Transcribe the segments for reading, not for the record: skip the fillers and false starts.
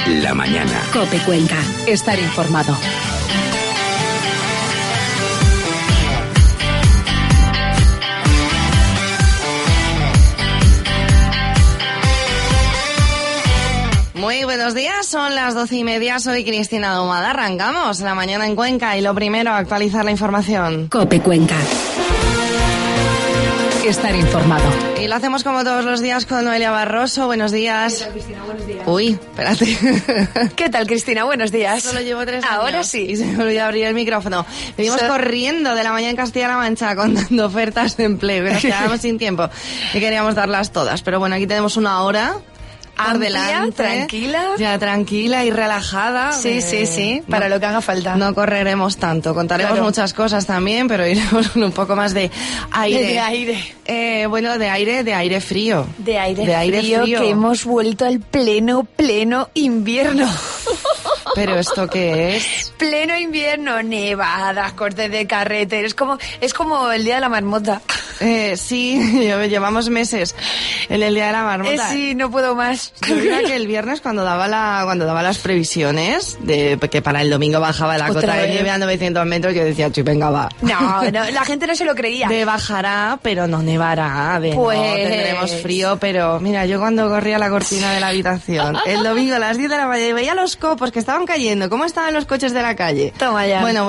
La mañana. COPE Cuenca. Estar informado. Muy buenos días, son las 12:30, soy Cristina Ahumada. Arrancamos la mañana en Cuenca y lo primero, actualizar la información. COPE Cuenca. Estar informado. Y lo hacemos como todos los días con Noelia Barroso. Buenos días. ¿Qué tal, Cristina? Buenos días. Uy, espérate. ¿Qué tal, Cristina? Buenos días. Solo llevo 3 años. Ahora sí. Y se me olvidó abrir el micrófono. Venimos corriendo de la mañana en Castilla-La Mancha contando ofertas de empleo. Nos quedábamos sin tiempo y queríamos darlas todas. Pero bueno, aquí tenemos una hora por delante, tranquila. Ya tranquila y relajada. Sí, para lo que haga falta. No correremos tanto, contaremos muchas cosas también, pero iremos con un poco más de aire. De aire. Bueno, de aire frío. De aire frío, que hemos vuelto al pleno invierno. ¿Pero esto qué es? Pleno invierno, nevadas, cortes de carretera, es como el día de la marmota. Sí, llevamos meses en el día de la marmota. Sí, no puedo más. Yo creo que el viernes cuando daba las previsiones de que para el domingo bajaba la cota de nieve a 900 metros, yo decía, venga, va. No, la gente no se lo creía. De bajará, pero no nevará. Pues no, tendremos frío, pero mira, yo cuando corría la cortina de la habitación el domingo a las 10 de la mañana y veía los copos que estaban cayendo, cómo estaban los coches de la calle. Toma ya. Bueno.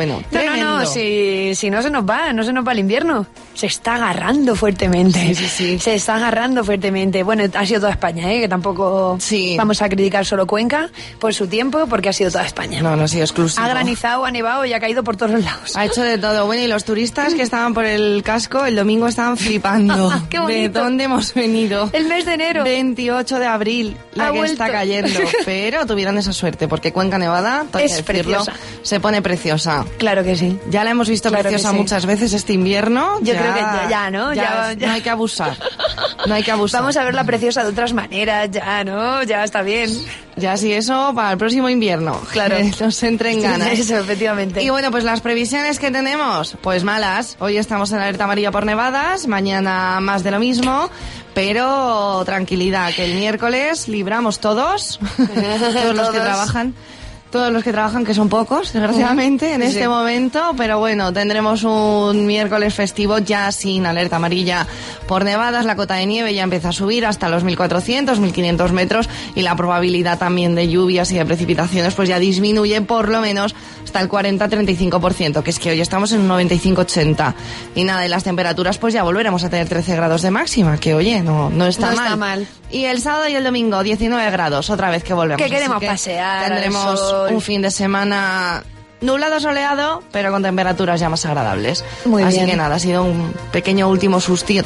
No, si no se nos va el invierno. Se está agarrando fuertemente. Sí. Se está agarrando fuertemente. Bueno, ha sido toda España, que tampoco vamos a criticar solo Cuenca por su tiempo, porque ha sido toda España. No ha sido exclusivo. Ha granizado, ha nevado y ha caído por todos los lados. Ha hecho de todo. Bueno, y los turistas que estaban por el casco el domingo estaban flipando. ¡Qué bonito! ¿De dónde hemos venido? El mes de enero. 28 de abril, la que está cayendo. Pero tuvieron esa suerte, porque Cuenca Nevada, es preciosa. Se pone preciosa. Claro que sí. Ya la hemos visto preciosa muchas veces este invierno. Yo creo que ya, ¿no? Ya no hay que abusar. No hay que abusar. Vamos a verla preciosa de otras maneras, ya, ¿no? Ya está bien. Ya sí, eso para el próximo invierno. Claro. Nos entre en ganas. Eso, efectivamente. Y bueno, pues las previsiones que tenemos, pues malas. Hoy estamos en alerta amarilla por nevadas, mañana más de lo mismo, pero tranquilidad, que el miércoles libramos todos los que trabajan. Todos los que trabajan, que son pocos, desgraciadamente, en este momento, pero bueno, tendremos un miércoles festivo ya sin alerta amarilla por nevadas, la cota de nieve ya empieza a subir hasta los 1.400, 1.500 metros y la probabilidad también de lluvias y de precipitaciones pues ya disminuye por lo menos hasta el 40-35%, que es que hoy estamos en un 95-80. Y nada, y las temperaturas pues ya volveremos a tener 13 grados de máxima, que oye, no está mal. Y el sábado y el domingo 19 grados, otra vez que volvemos. Que queremos pasear. Tendremos un fin de semana nublado, soleado, pero con temperaturas ya más agradables. Muy bien. Así que nada, ha sido un pequeño último sustito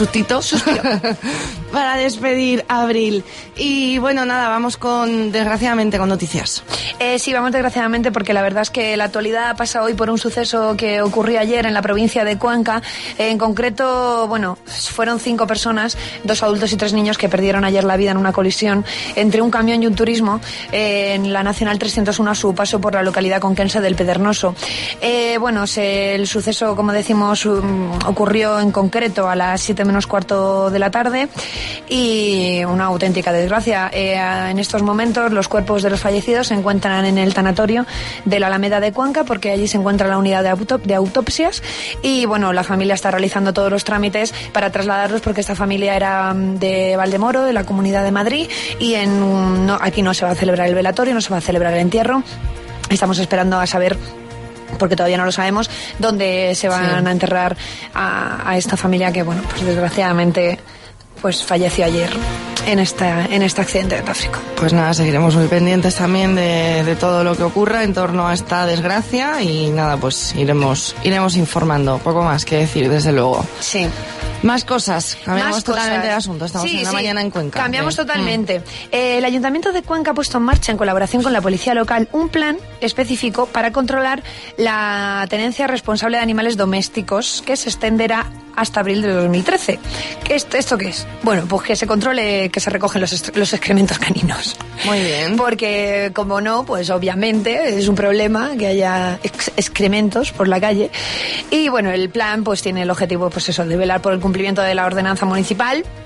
para despedir abril. Y bueno, nada, vamos desgraciadamente con noticias. Sí, vamos desgraciadamente porque la verdad es que la actualidad pasa hoy por un suceso que ocurrió ayer en la provincia de Cuenca. En concreto, bueno, fueron 5 personas, 2 adultos y 3 niños que perdieron ayer la vida en una colisión entre un camión y un turismo en la Nacional 301 a su paso por la localidad conquense del Pedregoso. El suceso, como decimos, ocurrió en concreto a las 7 menos cuarto de la tarde y una auténtica desgracia. En estos momentos los cuerpos de los fallecidos se encuentran en el tanatorio de la Alameda de Cuenca, porque allí se encuentra la unidad de autopsias y bueno, la familia está realizando todos los trámites para trasladarlos, porque esta familia era de Valdemoro, de la Comunidad de Madrid, y aquí no se va a celebrar el velatorio, no se va a celebrar el entierro. Estamos esperando a saber, porque todavía no lo sabemos, dónde se van a enterrar a esta familia que, bueno, pues desgraciadamente pues falleció ayer en este accidente de tráfico. Pues nada, seguiremos muy pendientes también de todo lo que ocurra en torno a esta desgracia y nada, pues iremos informando. Poco más que decir, desde luego. Sí. Más cosas. Cambiamos totalmente de asunto. Estamos en la mañana en Cuenca. Cambiamos totalmente. El Ayuntamiento de Cuenca ha puesto en marcha, en colaboración con la Policía Local, un plan específico para controlar la tenencia responsable de animales domésticos que se extenderá hasta abril de 2013. ¿Esto qué es? Bueno, pues que se controle que se recogen los excrementos caninos. Muy bien. Porque, como no, pues obviamente es un problema que haya excrementos por la calle. Y bueno, el plan pues tiene el objetivo, pues eso, de velar por el cumplimiento de la ordenanza municipal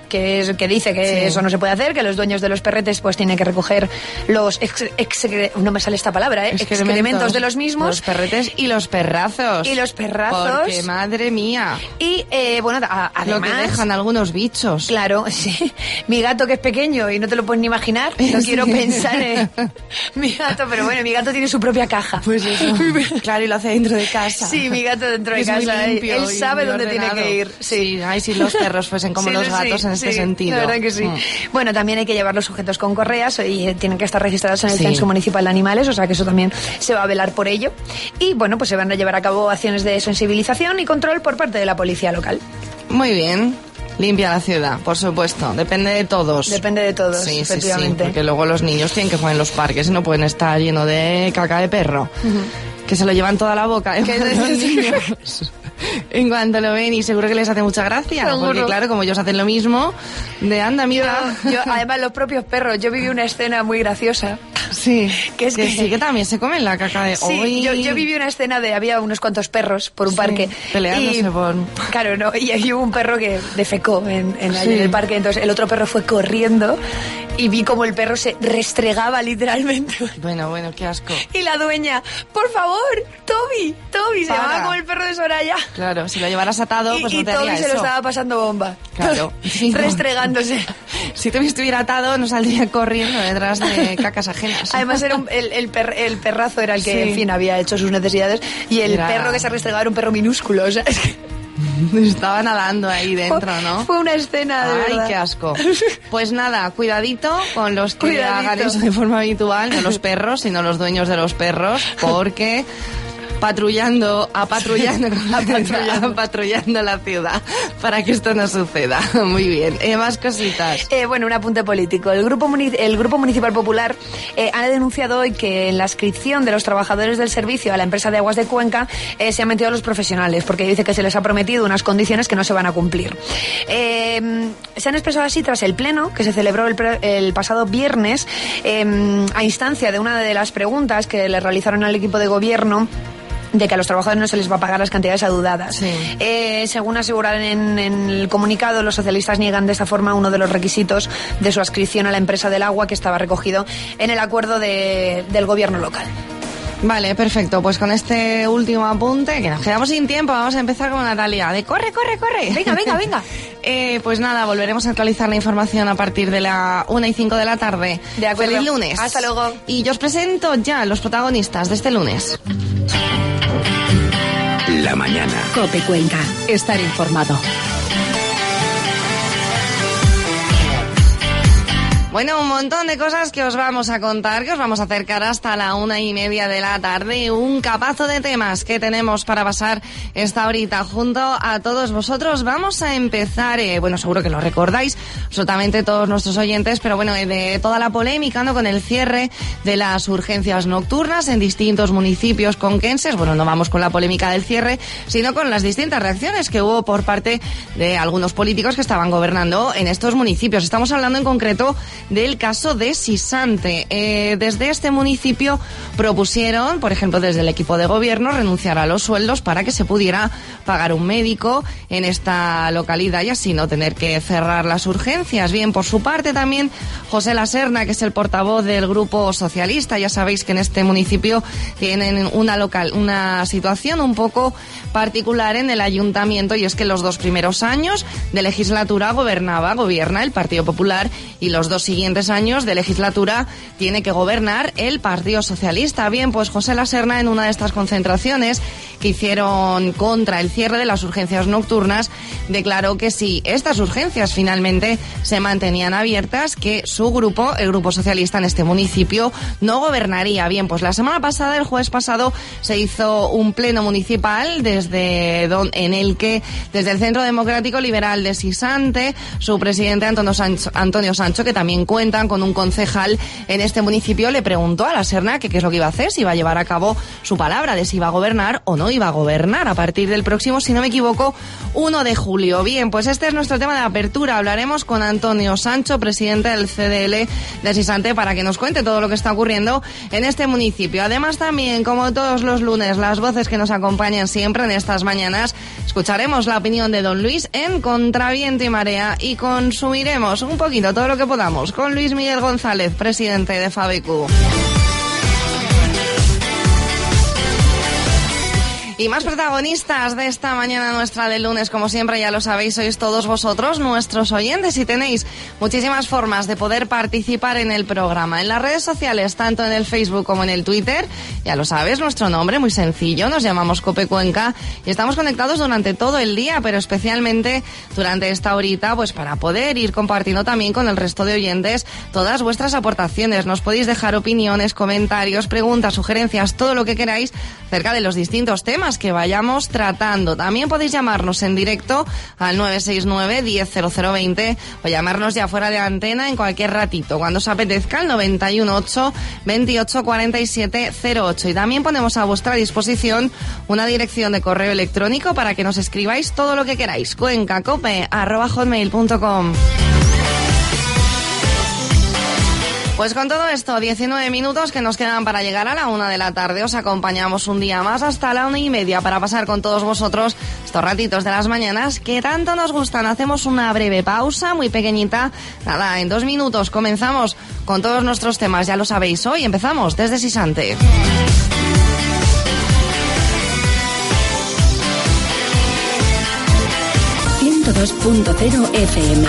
que dice que eso no se puede hacer, que los dueños de los perretes pues tienen que recoger los no me sale esta palabra, excrementos de los mismos. Los perretes y los perrazos. Porque, madre mía. Y, además... Lo que dejan algunos bichos. Claro, sí. Mi gato, que es pequeño y no te lo puedes ni imaginar, no quiero pensar en mi gato, pero bueno, mi gato tiene su propia caja. Pues eso. Claro, y lo hace dentro de casa. Sí, mi gato dentro de casa. Él sabe dónde tiene que ir. Sí, ay, si los perros fuesen como los gatos en este sentido. La verdad que sí. Bueno, también hay que llevar los sujetos con correas y tienen que estar registrados en el Censo Municipal de Animales, o sea que eso también se va a velar por ello. Y bueno, pues se van a llevar a cabo acciones de sensibilización y control por parte de la policía local. Muy bien. Limpia la ciudad, por supuesto. Depende de todos. Depende de todos, sí, efectivamente. Sí, porque luego los niños tienen que jugar en los parques y no pueden estar lleno de caca de perro. Que se lo llevan toda la boca. Los niños. En cuanto lo ven, y seguro que les hace mucha gracia. Seguro. Porque claro, como ellos hacen lo mismo, de anda, mira. Yo, además, los propios perros. Yo viví una escena muy graciosa. Sí, que sí, que también se comen la caca de sí, hoy. Yo viví una escena de había unos cuantos perros por un parque peleándose por... Claro, no, y ahí hubo un perro que defecó en el parque, entonces el otro perro fue corriendo y vi como el perro se restregaba literalmente. Bueno, qué asco. Y la dueña, por favor, Toby, se llamaba como el perro de Soraya. Claro, si lo llevaras atado, pues no te haría eso. Y Toby se lo estaba pasando bomba. Claro. Restregándose. Si Toby estuviera atado, no saldría corriendo detrás de cacas ajenas. Además era el perrazo era el que, en fin, había hecho sus necesidades, y el perro que se restregaba era un perro minúsculo, o sea, es que... Estaba nadando ahí dentro, ¿no? Fue una escena de verdad. Ay, qué asco. Pues nada, cuidadito con los que hagan eso de forma habitual, no los perros, sino los dueños de los perros, porque... Patrullando la ciudad para que esto no suceda. Muy bien. Más cositas. Bueno, un apunte político. El Grupo Municipal Popular ha denunciado hoy que en la adscripción de los trabajadores del servicio a la empresa de aguas de Cuenca se han metido a los profesionales, porque dice que se les ha prometido unas condiciones que no se van a cumplir. Se han expresado así tras el pleno que se celebró el pasado viernes a instancia de una de las preguntas que le realizaron al equipo de gobierno, de que a los trabajadores no se les va a pagar las cantidades adeudadas. Sí. Según aseguraron en el comunicado, los socialistas niegan de esta forma uno de los requisitos de su adscripción a la empresa del agua, que estaba recogido en el acuerdo del gobierno local. Vale, perfecto. Pues con este último apunte, que nos quedamos sin tiempo, vamos a empezar con Natalia. De corre. Venga. Pues nada, volveremos a actualizar la información a partir de la 1:05 de la tarde. De acuerdo. Feliz lunes. Hasta luego. Y yo os presento ya los protagonistas de este lunes. La mañana. COPE Cuenca. Estar informado. Bueno, un montón de cosas que os vamos a contar, que os vamos a acercar hasta la 1:30 de la tarde. Un capazo de temas que tenemos para pasar esta horita junto a todos vosotros. Vamos a empezar, seguro que lo recordáis, absolutamente todos nuestros oyentes, pero bueno, de toda la polémica, ¿no?, con el cierre de las urgencias nocturnas en distintos municipios conquenses. Bueno, no vamos con la polémica del cierre, sino con las distintas reacciones que hubo por parte de algunos políticos que estaban gobernando en estos municipios. Estamos hablando en concreto del caso de Sisante. Desde este municipio propusieron, por ejemplo, desde el equipo de gobierno, renunciar a los sueldos para que se pudiera pagar un médico en esta localidad y así no tener que cerrar las urgencias. Bien, por su parte también José Laserna, que es el portavoz del Grupo Socialista. Ya sabéis que en este municipio tienen una situación un poco particular en el ayuntamiento, y es que los 2 primeros años de legislatura gobierna el Partido Popular, y los 2 siguientes años de legislatura tiene que gobernar el Partido Socialista. Bien, pues José Laserna, en una de estas concentraciones que hicieron contra el cierre de las urgencias nocturnas, declaró que si estas urgencias finalmente se mantenían abiertas, que su grupo, el Grupo Socialista en este municipio, no gobernaría. Bien, pues la semana pasada, el jueves pasado, se hizo un pleno municipal en el que desde el Centro Democrático Liberal de Sisante, su presidente Antonio Sancho, que también también cuentan con un concejal en este municipio. Le preguntó a la Serna que qué es lo que iba a hacer, si iba a llevar a cabo su palabra de si iba a gobernar o no iba a gobernar a partir del próximo, si no me equivoco, 1 de julio. Bien, pues este es nuestro tema de apertura. Hablaremos con Antonio Sancho, presidente del CDL de Sisante, para que nos cuente todo lo que está ocurriendo en este municipio. Además, también, como todos los lunes, las voces que nos acompañan siempre en estas mañanas, escucharemos la opinión de don Luis en Contraviento y Marea y consumiremos un poquito todo lo que podamos con Luis Miguel González, presidente de FABECU. Y más protagonistas de esta mañana nuestra del lunes, como siempre, ya lo sabéis, sois todos vosotros, nuestros oyentes, y tenéis muchísimas formas de poder participar en el programa. En las redes sociales, tanto en el Facebook como en el Twitter, ya lo sabes, nuestro nombre muy sencillo, nos llamamos Cope Cuenca y estamos conectados durante todo el día, pero especialmente durante esta horita, pues para poder ir compartiendo también con el resto de oyentes todas vuestras aportaciones. Nos podéis dejar opiniones, comentarios, preguntas, sugerencias, todo lo que queráis acerca de los distintos temas que vayamos tratando. También podéis llamarnos en directo al 969 100020 o llamarnos ya fuera de antena en cualquier ratito, cuando os apetezca, al 918 28 47 08. Y también ponemos a vuestra disposición una dirección de correo electrónico para que nos escribáis todo lo que queráis. cuencacope@hotmail.com. Pues con todo esto, 19 minutos que nos quedan para llegar a la 1 de la tarde. Os acompañamos un día más hasta la 1:30 para pasar con todos vosotros estos ratitos de las mañanas que tanto nos gustan. Hacemos una breve pausa, muy pequeñita. Nada, en 2 minutos comenzamos con todos nuestros temas, ya lo sabéis. Hoy empezamos desde Sisante. .0 FM.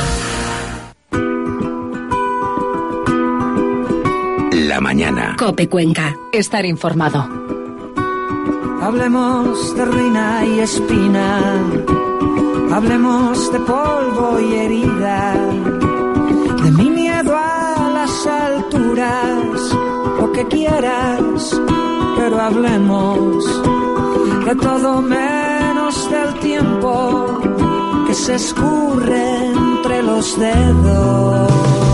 La mañana. Cope Cuenca. Estar informado. Hablemos de ruina y espina. Hablemos de polvo y herida. De mi miedo a las alturas. Lo que quieras, pero hablemos de todo menos del tiempo que se escurre entre los dedos.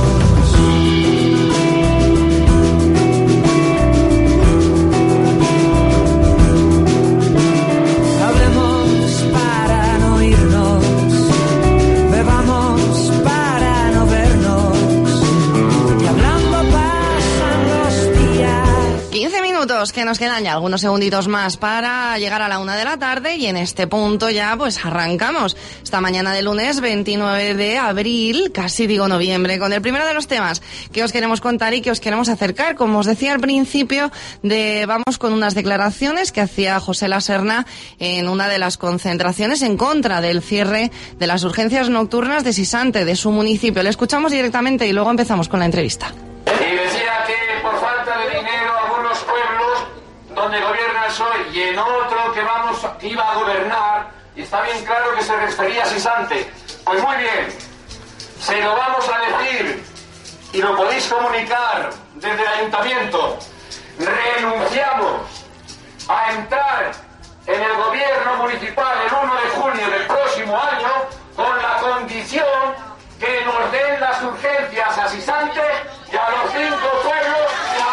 Que nos quedan ya algunos segunditos más para llegar a la 1 de la tarde y en este punto ya pues arrancamos esta mañana de lunes 29 de abril, casi digo noviembre, con el primero de los temas que os queremos contar y que os queremos acercar. Como os decía al principio, vamos con unas declaraciones que hacía José La Serna en una de las concentraciones en contra del cierre de las urgencias nocturnas de Sisante, de su municipio. Le escuchamos directamente y luego empezamos con la entrevista. Y decía que por falta de dinero algunos pueblos donde gobierna el PSOE y en otro que iba a gobernar, y está bien claro que se refería a Sisante. Pues muy bien, se lo vamos a decir y lo podéis comunicar desde el ayuntamiento. Renunciamos a entrar en el gobierno municipal el 1 de junio del próximo año con la condición que nos den las urgencias a Sisante y a los 5 pueblos,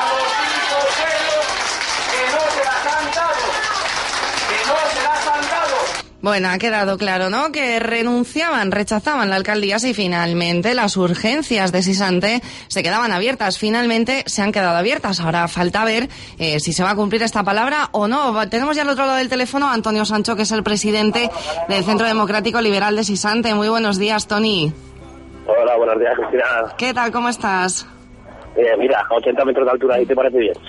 que no se las han dado, Bueno, ha quedado claro, ¿no?, que rechazaban la alcaldía si finalmente las urgencias de Sisante se quedaban abiertas. Finalmente se han quedado abiertas. Ahora falta ver si se va a cumplir esta palabra o no. Tenemos ya al otro lado del teléfono a Antonio Sancho, que es el presidente del Centro Democrático Liberal de Sisante. Muy buenos días, Toni. Hola, buenos días, Cristina. ¿Qué tal? ¿Cómo estás? Mira, 80 metros de altura, ¿y te parece bien?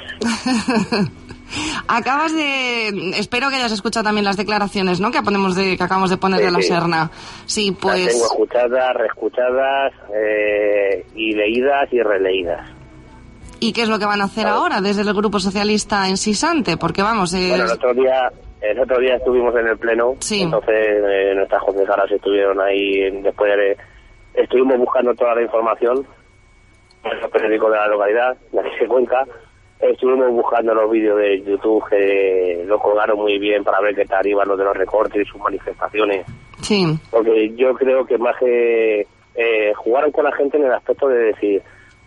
Espero que hayas escuchado también las declaraciones, ¿no?, que acabamos de poner de la Serna. Sí, pues... Las tengo escuchadas, reescuchadas, y leídas y releídas. ¿Y qué es lo que van a hacer ahora desde el Grupo Socialista en Sisante? Porque vamos... Bueno, el otro día estuvimos en el pleno, sí. Entonces nuestras concejalas estuvieron ahí, después estuvimos buscando toda la información en los periódicos de la localidad, de aquí de Cuenca. Estuvimos buscando los vídeos de YouTube que lo colgaron muy bien para ver qué tal iban los de los recortes y sus manifestaciones. Sí. Porque yo creo que más que jugaron con la gente en el aspecto de decir,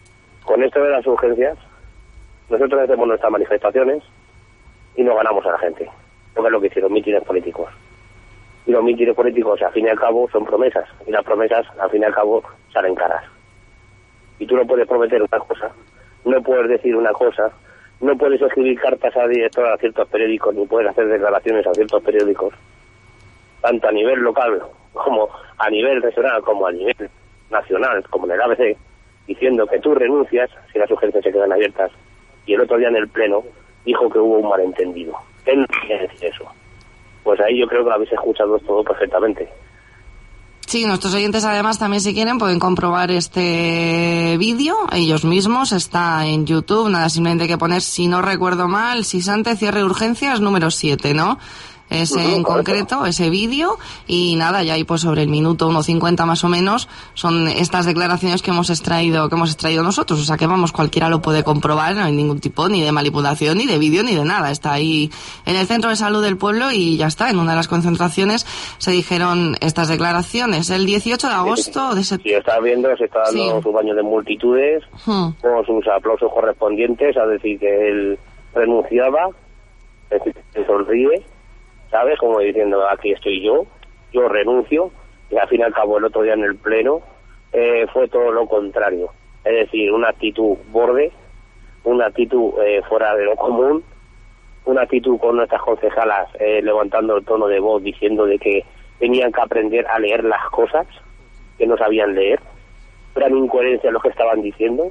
con esto de las urgencias, nosotros hacemos nuestras manifestaciones y no ganamos a la gente, porque es lo que hicieron mítines políticos. Y los mítines políticos, al fin y al cabo, son promesas, y las promesas, al fin y al cabo, salen caras. Y tú no puedes prometer una cosa, no puedes decir una cosa, no puedes escribir cartas a directores a ciertos periódicos, ni puedes hacer declaraciones a ciertos periódicos, tanto a nivel local, como a nivel regional, como a nivel nacional, como en el ABC, diciendo que tú renuncias si las urgencias se quedan abiertas. Y el otro día en el Pleno dijo que hubo un malentendido. Él no quiere decir eso. Pues ahí yo creo que lo habéis escuchado todo perfectamente. Sí, nuestros oyentes además también, si quieren, pueden comprobar este vídeo ellos mismos. Está en YouTube, nada, simplemente hay que poner, si no recuerdo mal, Sisante, cierre de urgencias número 7, ¿no? Ese en concreto, ese vídeo, y nada, ya ahí pues sobre el minuto 1:50 más o menos son estas declaraciones que hemos extraído nosotros, o sea que vamos, cualquiera lo puede comprobar, no hay ningún tipo ni de manipulación, ni de vídeo, ni de nada, está ahí en el Centro de Salud del Pueblo y ya está, en una de las concentraciones se dijeron estas declaraciones, el 18 de agosto de septiembre. Sí, está viendo, se está dando su baño de multitudes, con sus aplausos correspondientes a decir que él renunciaba, se sonríe, ¿sabes? Como diciendo, aquí estoy yo renuncio, y al fin y al cabo el otro día en el Pleno fue todo lo contrario. Es decir, una actitud borde, una actitud fuera de lo común, una actitud con nuestras concejalas levantando el tono de voz, diciendo de que tenían que aprender a leer las cosas, que no sabían leer, eran incoherencias lo que estaban diciendo,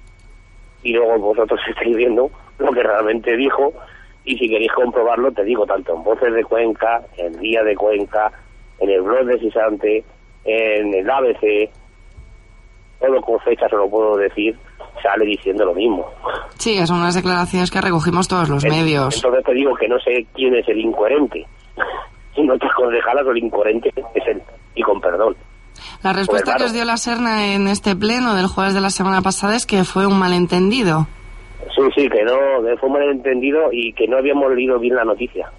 y luego vosotros estáis viendo lo que realmente dijo. Y si queréis comprobarlo, te digo, tanto en Voces de Cuenca, en Día de Cuenca, en el blog de Sisante, en el ABC, todo con fecha se lo puedo decir, sale diciendo lo mismo. Sí, son unas declaraciones que recogimos todos los medios. Entonces te digo que no sé quién es el incoherente. Si no te concejalas, el incoherente es él, y con perdón. La respuesta que os dio la Serna en este pleno del jueves de la semana pasada es que fue un malentendido. Sí, que fue un malentendido y que no habíamos leído bien la noticia.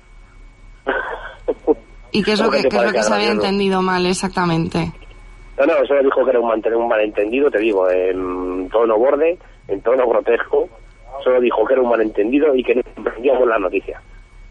¿Y qué es lo que se había entendido mal exactamente? No, solo dijo que era un malentendido, te digo, en tono borde, en tono grotesco. Solo dijo que era un malentendido y que no entendíamos la noticia.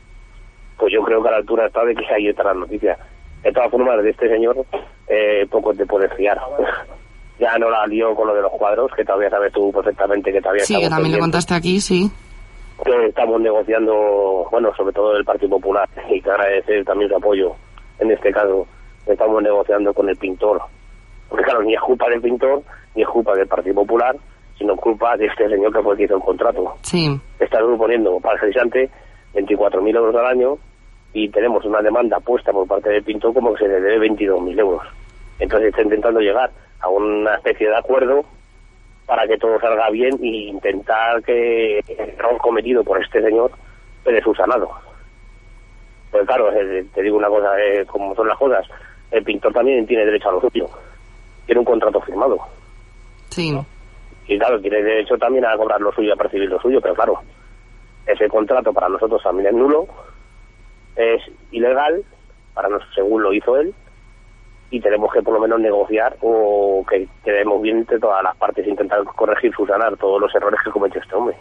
Pues yo creo que a la altura está de que hay otra noticia. De todas formas, de este señor, poco te puedes fiar. Ya no la lió con lo de los cuadros, que todavía sabes tú perfectamente que todavía... Sí, que también le contaste aquí, sí. Que estamos negociando, bueno, sobre todo el Partido Popular, y que agradecer también su apoyo, en este caso, estamos negociando con el pintor. Porque claro, ni es culpa del pintor, ni es culpa del Partido Popular, sino culpa de este señor que fue el que hizo el contrato. Sí. Está suponiendo para el Sisante 24.000 euros al año, y tenemos una demanda puesta por parte del pintor como que se le debe 22.000 euros. Entonces está intentando llegar a una especie de acuerdo para que todo salga bien e intentar que el error cometido por este señor quede subsanado. Pues claro, te digo una cosa, como son las cosas, el pintor también tiene derecho a lo suyo, tiene un contrato firmado. Sí. Y claro, tiene derecho también a cobrar lo suyo, a percibir lo suyo, pero claro, ese contrato para nosotros también es nulo, es ilegal, para nosotros, según lo hizo él, y tenemos que por lo menos negociar o que quedemos bien entre todas las partes, intentar corregir, subsanar todos los errores que cometió este hombre.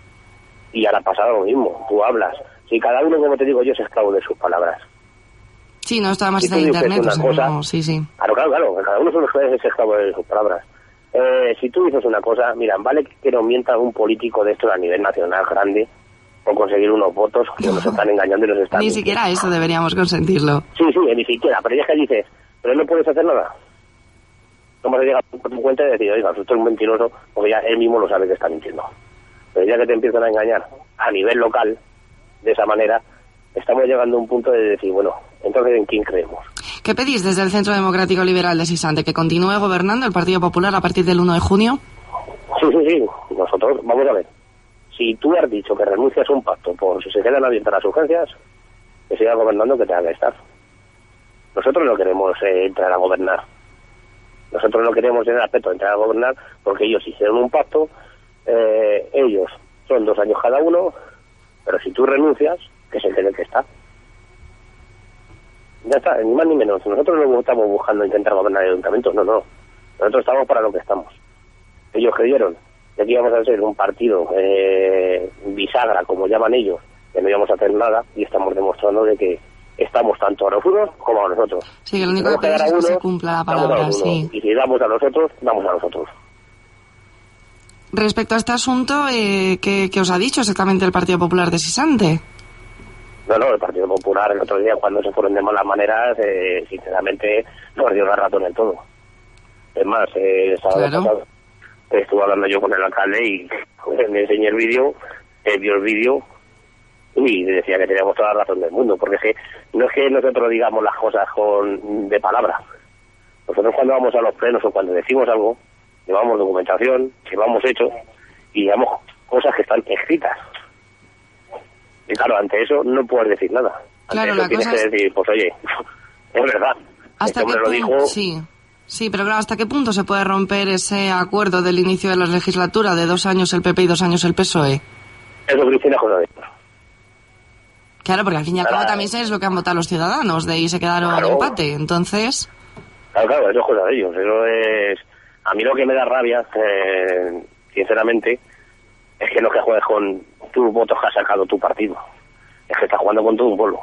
Y ahora pasa lo mismo, tú hablas. Si cada uno, como te digo yo, es esclavo de sus palabras. Sí, no, está más en internet, o sea, cosa, no, sí. Claro, cada uno es esclavo de sus palabras. Si tú dices una cosa, mira, vale que nos mienta un político de esto a nivel nacional grande, por conseguir unos votos que nos están engañando y nos están... Ni siquiera eso deberíamos consentirlo. Sí, ni siquiera, pero ya es que dices, pero no puedes hacer nada. No vas a llegar por tu cuenta y decir, oiga, usted es un mentiroso, porque ya él mismo lo sabe que está mintiendo. Pero ya que te empiezan a engañar a nivel local, de esa manera, estamos llegando a un punto de decir, bueno, entonces ¿en quién creemos? ¿Qué pedís desde el Centro Democrático Liberal de Sisante? ¿Que continúe gobernando el Partido Popular a partir del 1 de junio? Sí. Nosotros, vamos a ver. Si tú has dicho que renuncias a un pacto por si se quedan abiertas las urgencias, que siga gobernando, que tenga que estar. Nosotros no queremos entrar a gobernar. Nosotros no queremos en el aspecto de entrar a gobernar porque ellos hicieron un pacto, ellos son 2 años cada uno, pero si tú renuncias, que se quede que está. Ya está, ni más ni menos. Nosotros no estamos buscando intentar gobernar el ayuntamiento, no. Nosotros estamos para lo que estamos. Ellos creyeron de que íbamos a ser un partido bisagra, como llaman ellos, que no íbamos a hacer nada, y estamos demostrando de que estamos tanto a los unos como a los otros. Sí, que lo único que pedimos es que se cumpla la palabra, sí. Y si damos a los otros, damos a los otros. Respecto a este asunto, ¿qué os ha dicho exactamente el Partido Popular de Sisante? No, el Partido Popular el otro día, cuando se fueron de malas maneras, sinceramente nos dio la razón en todo. Es más, pasado, estuve hablando yo con el alcalde y me enseñé el vídeo, vio el vídeo y decía que teníamos toda la razón del mundo, porque no es que nosotros digamos las cosas de palabra. Nosotros cuando vamos a los plenos o cuando decimos algo, llevamos documentación, llevamos hechos y llevamos cosas que están escritas. Y claro, ante eso no puedes decir nada. Claro, ante eso tienes que decir, pues oye, es verdad. ¿Hasta qué lo dijo? Sí, pero claro, ¿hasta qué punto se puede romper ese acuerdo del inicio de la legislatura de 2 años el PP y 2 años el PSOE? Eso, Cristina, es cosa de... Claro, porque al fin y al cabo también es lo que han votado los ciudadanos, de ahí se quedaron empate, entonces... Claro, eso es cosa de ellos, eso es... A mí lo que me da rabia, sinceramente, es que no que juegues con tus votos que ha sacado tu partido. Es que estás jugando con todo un pueblo.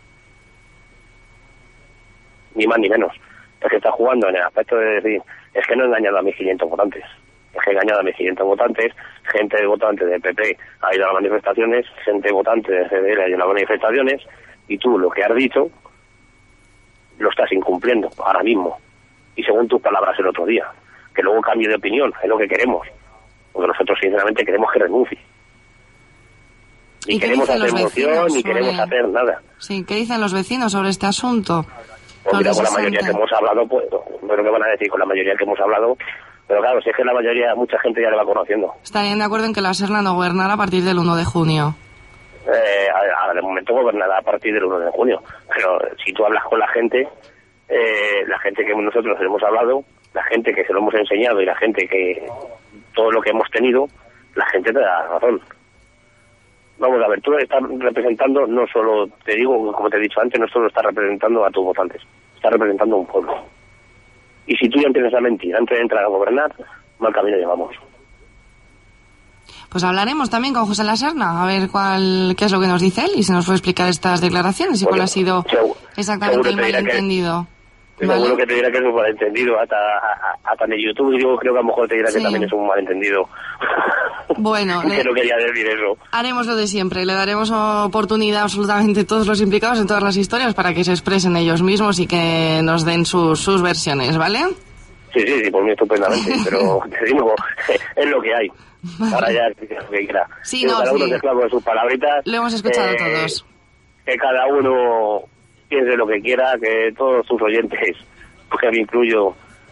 Ni más ni menos. Es que estás jugando en el aspecto de decir, es que no he engañado a mis 500 votantes. Es que he engañado a mis 500 votantes, gente votante del PP ha ido a las manifestaciones, gente votante de CDL ha ido a las manifestaciones, y tú lo que has dicho lo estás incumpliendo ahora mismo. Y según tus palabras el otro día. Que luego cambie de opinión, es lo que queremos. Porque nosotros sinceramente queremos que renuncie. Ni queremos hacer moción, ni queremos hacer nada. Sí, ¿qué dicen los vecinos sobre este asunto? Pues mira, con la mayoría que hemos hablado, pues, pero ¿qué van a decir con la mayoría que hemos hablado? Pero claro, si es que la mayoría, mucha gente ya le va conociendo. ¿Estarían de acuerdo en que la Serna no gobernara a partir del 1 de junio? De momento gobernará a partir del 1 de junio. Pero si tú hablas con la gente que nosotros hemos hablado, la gente que se lo hemos enseñado y la gente que todo lo que hemos tenido, la gente te da razón. Vamos a ver, tú estás representando, no solo, te digo, como te he dicho antes, no solo estás representando a tus votantes, estás representando a un pueblo. Y si tú ya empiezas a mentir antes de entrar a gobernar, mal camino llevamos. Pues hablaremos también con José La Serna, a ver qué es lo que nos dice él y se nos puede explicar estas declaraciones y cuál ha sido exactamente el malentendido. Seguro que te dirá que es un malentendido, hasta en YouTube yo creo que a lo mejor te dirá que también es un malentendido. Bueno, que no quería decir eso. Haremos lo de siempre, le daremos oportunidad absolutamente a todos los implicados en todas las historias para que se expresen ellos mismos y que nos den sus versiones, ¿vale? Sí, por mí estupendamente, pero te digo, es lo que hay. Ahora ya es lo que quiera. Sí, cada uno se esclavo de sus palabritas. Lo hemos escuchado todos. Que cada uno piense lo que quiera, que todos sus oyentes, que me incluyo,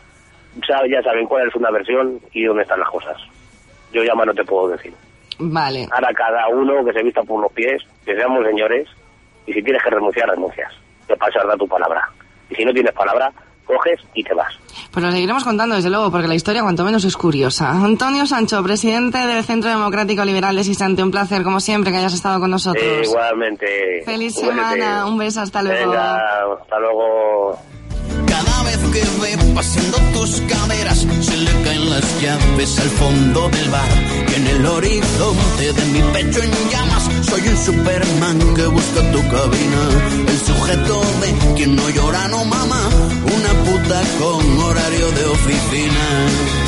ya saben cuál es una versión y dónde están las cosas. Yo ya más no te puedo decir. Vale. Ahora cada uno que se vista por los pies, que seamos señores, y si tienes que renunciar, renuncias. Te pasas a dar tu palabra. Y si no tienes palabra, coges y te vas. Pues lo seguiremos contando, desde luego, porque la historia cuanto menos es curiosa. Antonio Sancho, presidente del Centro Democrático Liberal de Sisante, un placer, como siempre, que hayas estado con nosotros. Igualmente. Feliz semana, un beso, hasta luego. Venga, hasta luego. Cada vez que ve paseando tus caderas, se le caen las llaves al fondo del bar. Y en el horizonte de mi pecho en llamas, soy un Superman que busca tu cabina. El sujeto de quien no llora no mama, una puta con horario de oficina.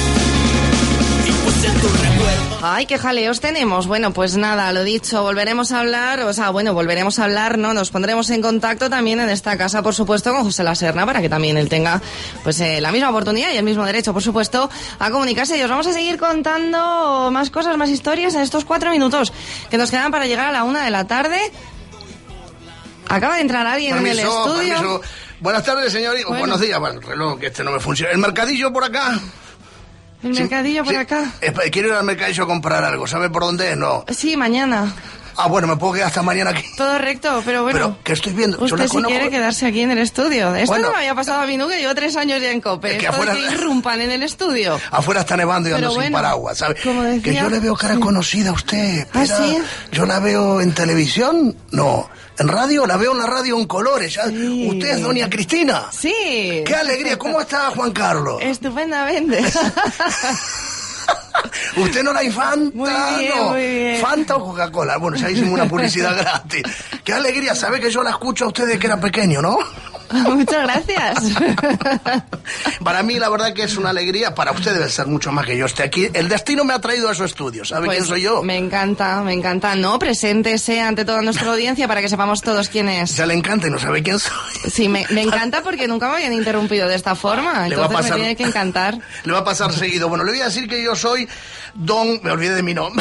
Ay, qué jaleos tenemos. Bueno, pues nada, lo dicho, volveremos a hablar, ¿no? Nos pondremos en contacto también en esta casa, por supuesto, con José La Serna, para que también él tenga pues la misma oportunidad y el mismo derecho, por supuesto, a comunicarse. Y os vamos a seguir contando más cosas, más historias en estos 4 minutos que nos quedan para llegar a la 1 de la tarde. Acaba de entrar alguien en el estudio. Permiso. Buenas tardes, señor. Buenos días. Bueno, el reloj, que no me funciona. ¿El mercadillo por acá? ¿El mercadillo por acá? Quiero ir al mercadillo a comprar algo. ¿Sabe por dónde es? No. Sí, mañana. Ah, bueno, me puedo quedar hasta mañana aquí. Todo recto, pero bueno. Pero, ¿qué estoy viendo? Usted si quiere quedarse aquí en el estudio. Esto bueno, no me había pasado a mí nunca, llevo 3 años ya en COPE. Es que afuera, que irrumpan en el estudio. Afuera está nevando y ando sin paraguas, ¿sabe? Que yo le veo cara conocida a usted. ¿Ah, sí? Yo la veo en televisión, no. En radio, la veo en la radio en colores. Sí. ¿Usted es doña Cristina? Sí. ¡Qué alegría! ¿Cómo está Juan Carlos? Estupendamente. ¿Usted no la Fanta? Muy bien, No. muy bien. ¿Fanta o Coca-Cola? Bueno, ya hicimos una publicidad gratis. Qué alegría saber que yo la escucho a usted desde que era pequeño, ¿no? Muchas gracias. Para mí, la verdad que es una alegría. Para usted debe ser mucho más que yo esté aquí. El destino me ha traído a su estudio. ¿Sabe Pues quién soy yo? Me encanta. No, preséntese ante toda nuestra audiencia para que sepamos todos quién es. Ya le encanta y no sabe quién soy. Sí, me encanta porque nunca me habían interrumpido de esta forma. Le va a Entonces pasar- me tiene que encantar. Le va a pasar seguido. Bueno, le voy a decir que yo soy don... Me olvidé de mi nombre.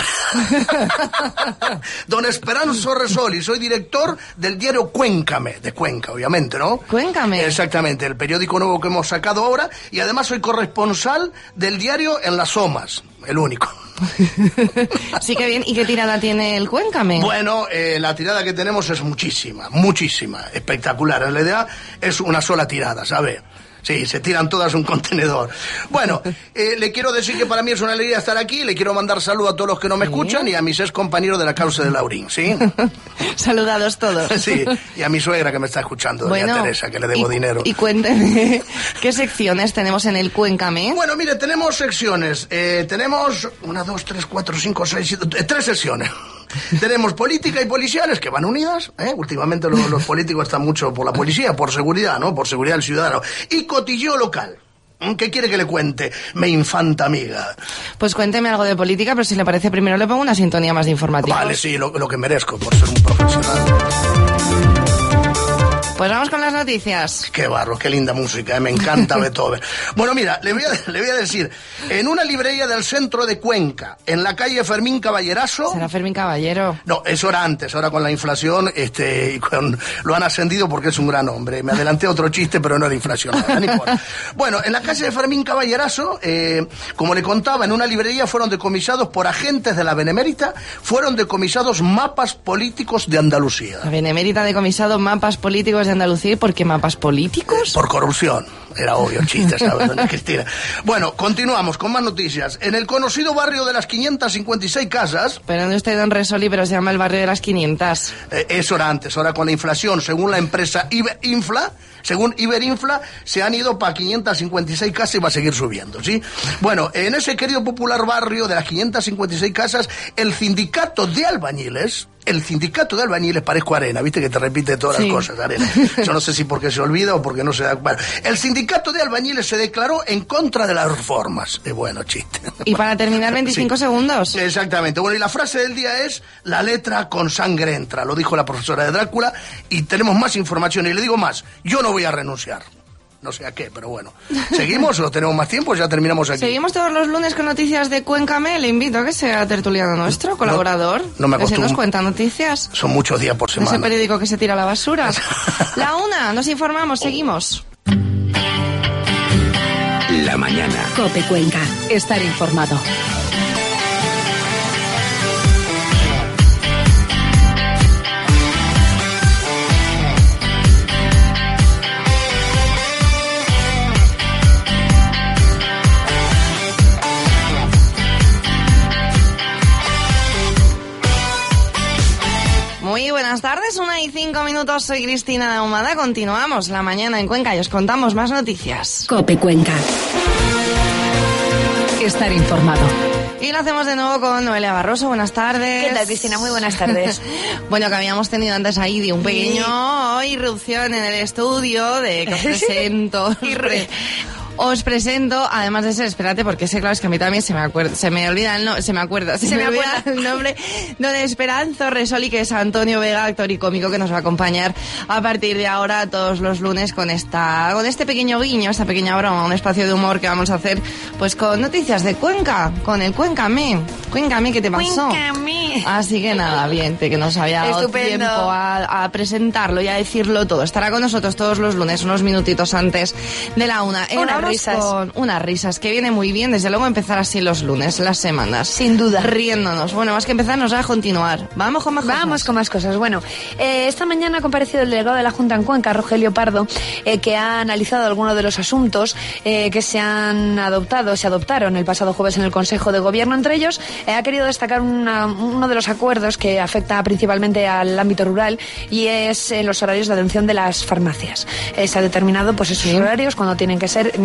Don Esperanzo Resoli. Soy director del diario Cuéncame. De Cuenca, obviamente, ¿no? Cuéncame. Exactamente, el periódico nuevo que hemos sacado ahora. Y además soy corresponsal del diario en Las Somas. El único. Sí, que bien. ¿Y qué tirada tiene el Cuéncame? Bueno, la tirada que tenemos es muchísima, espectacular. La idea es una sola tirada, ¿sabe? Sí, se tiran todas un contenedor. Bueno, le quiero decir que para mí es una alegría estar aquí. Le quiero mandar saludos a todos los que no me escuchan y a mis ex compañeros de la causa de Laurín, ¿sí? Saludados todos. Sí, y a mi suegra que me está escuchando, doña Teresa, que le debo dinero. Y cuénteme, ¿qué secciones tenemos en el Cuéncame? Bueno, mire, tenemos secciones. Tenemos 1, 2, 3, 4, 5, 6, 7... 3 secciones. Tenemos política y policiales que van unidas, ¿eh? Últimamente los políticos están mucho por la policía, por seguridad, ¿no? Por seguridad del ciudadano. Y cotilleo local. ¿Qué quiere que le cuente, mi infanta amiga? Pues cuénteme algo de política, pero si le parece primero le pongo una sintonía más de informativos. Vale, sí, lo que merezco por ser un profesional. Pues vamos con las noticias. Qué barro, qué linda música, me encanta Beethoven. Bueno, mira, le voy a decir, en una librería del centro de Cuenca, en la calle Fermín Caballerazo... ¿Será Fermín Caballero? No, eso era antes, ahora con la inflación lo han ascendido porque es un gran hombre. Me adelanté a otro chiste, pero no era inflacionado, no importa. Bueno, en la calle de Fermín Caballerazo, como le contaba, en una librería fueron decomisados por agentes de la Benemérita, fueron decomisados mapas políticos de Andalucía. La Benemérita ha decomisado mapas políticos de Andalucía. ¿Y por qué mapas políticos? Por corrupción. Era obvio, chiste, ¿sabes, doña Cristina? Bueno, continuamos con más noticias. En el conocido barrio de las 556 casas... Pero no usted, don Resoli, pero se llama el barrio de las 500. Eso era antes, ahora con la inflación, según la empresa Iberinfla, se han ido para 556 casas y va a seguir subiendo, ¿sí? Bueno, en ese querido popular barrio de las 556 casas, el sindicato de albañiles, parezco Arena, viste que te repite todas las cosas, Arena. Yo no sé si porque se olvida o porque no se da... Bueno, el sindicato de albañiles se declaró en contra de las reformas. Bueno, chiste. Y para terminar, 25 segundos. Exactamente. Bueno, y la frase del día es: la letra con sangre entra. Lo dijo la profesora de Drácula y tenemos más información. Y le digo más, yo no voy a renunciar. No sé a qué, pero bueno. ¿Seguimos o tenemos más tiempo? Ya terminamos aquí. Seguimos todos los lunes con noticias de Cuéncame. Le invito a que sea tertuliano nuestro, colaborador. No me que se acostumbro. nos cuenta noticias. Son muchos días por semana. Ese periódico que se tira a la basura. La una, nos informamos, seguimos. La mañana. COPE Cuenca. Estar informado. Muy buenas tardes, 1:05, soy Cristina de Ahumada, continuamos la mañana en Cuenca y os contamos más noticias. COPE Cuenca. Estar informado. Y lo hacemos de nuevo con Noelia Barroso, buenas tardes. ¿Qué tal, Cristina? Muy buenas tardes. Bueno, que habíamos tenido antes ahí de un pequeño irrupción en el estudio de que os presento. Os presento, además de ser, espérate, porque sé, claro, es que a mí también se me olvida el nombre, don Esperanzo Resoli, que es Antonio Vega, actor y cómico, que nos va a acompañar a partir de ahora todos los lunes con este pequeño guiño, esta pequeña broma, un espacio de humor que vamos a hacer, pues con noticias de Cuenca, con el Cuéncame, ¿qué te pasó? Cuéncame. Así que nada, bien, que nos había dado tiempo a presentarlo y a decirlo todo. Estará con nosotros todos los lunes, unos minutitos antes de la una. Con unas risas, que viene muy bien, desde luego, empezar así los lunes, las semanas. Sin duda. Riéndonos. Bueno, más que empezar, nos va a continuar. Vamos con más cosas. Bueno, esta mañana ha comparecido el delegado de la Junta en Cuenca, Rogelio Pardo, que ha analizado algunos de los asuntos que se adoptaron el pasado jueves en el Consejo de Gobierno. Entre ellos, ha querido destacar uno de los acuerdos que afecta principalmente al ámbito rural y es los horarios de atención de las farmacias. Se ha determinado pues esos horarios cuando tienen que ser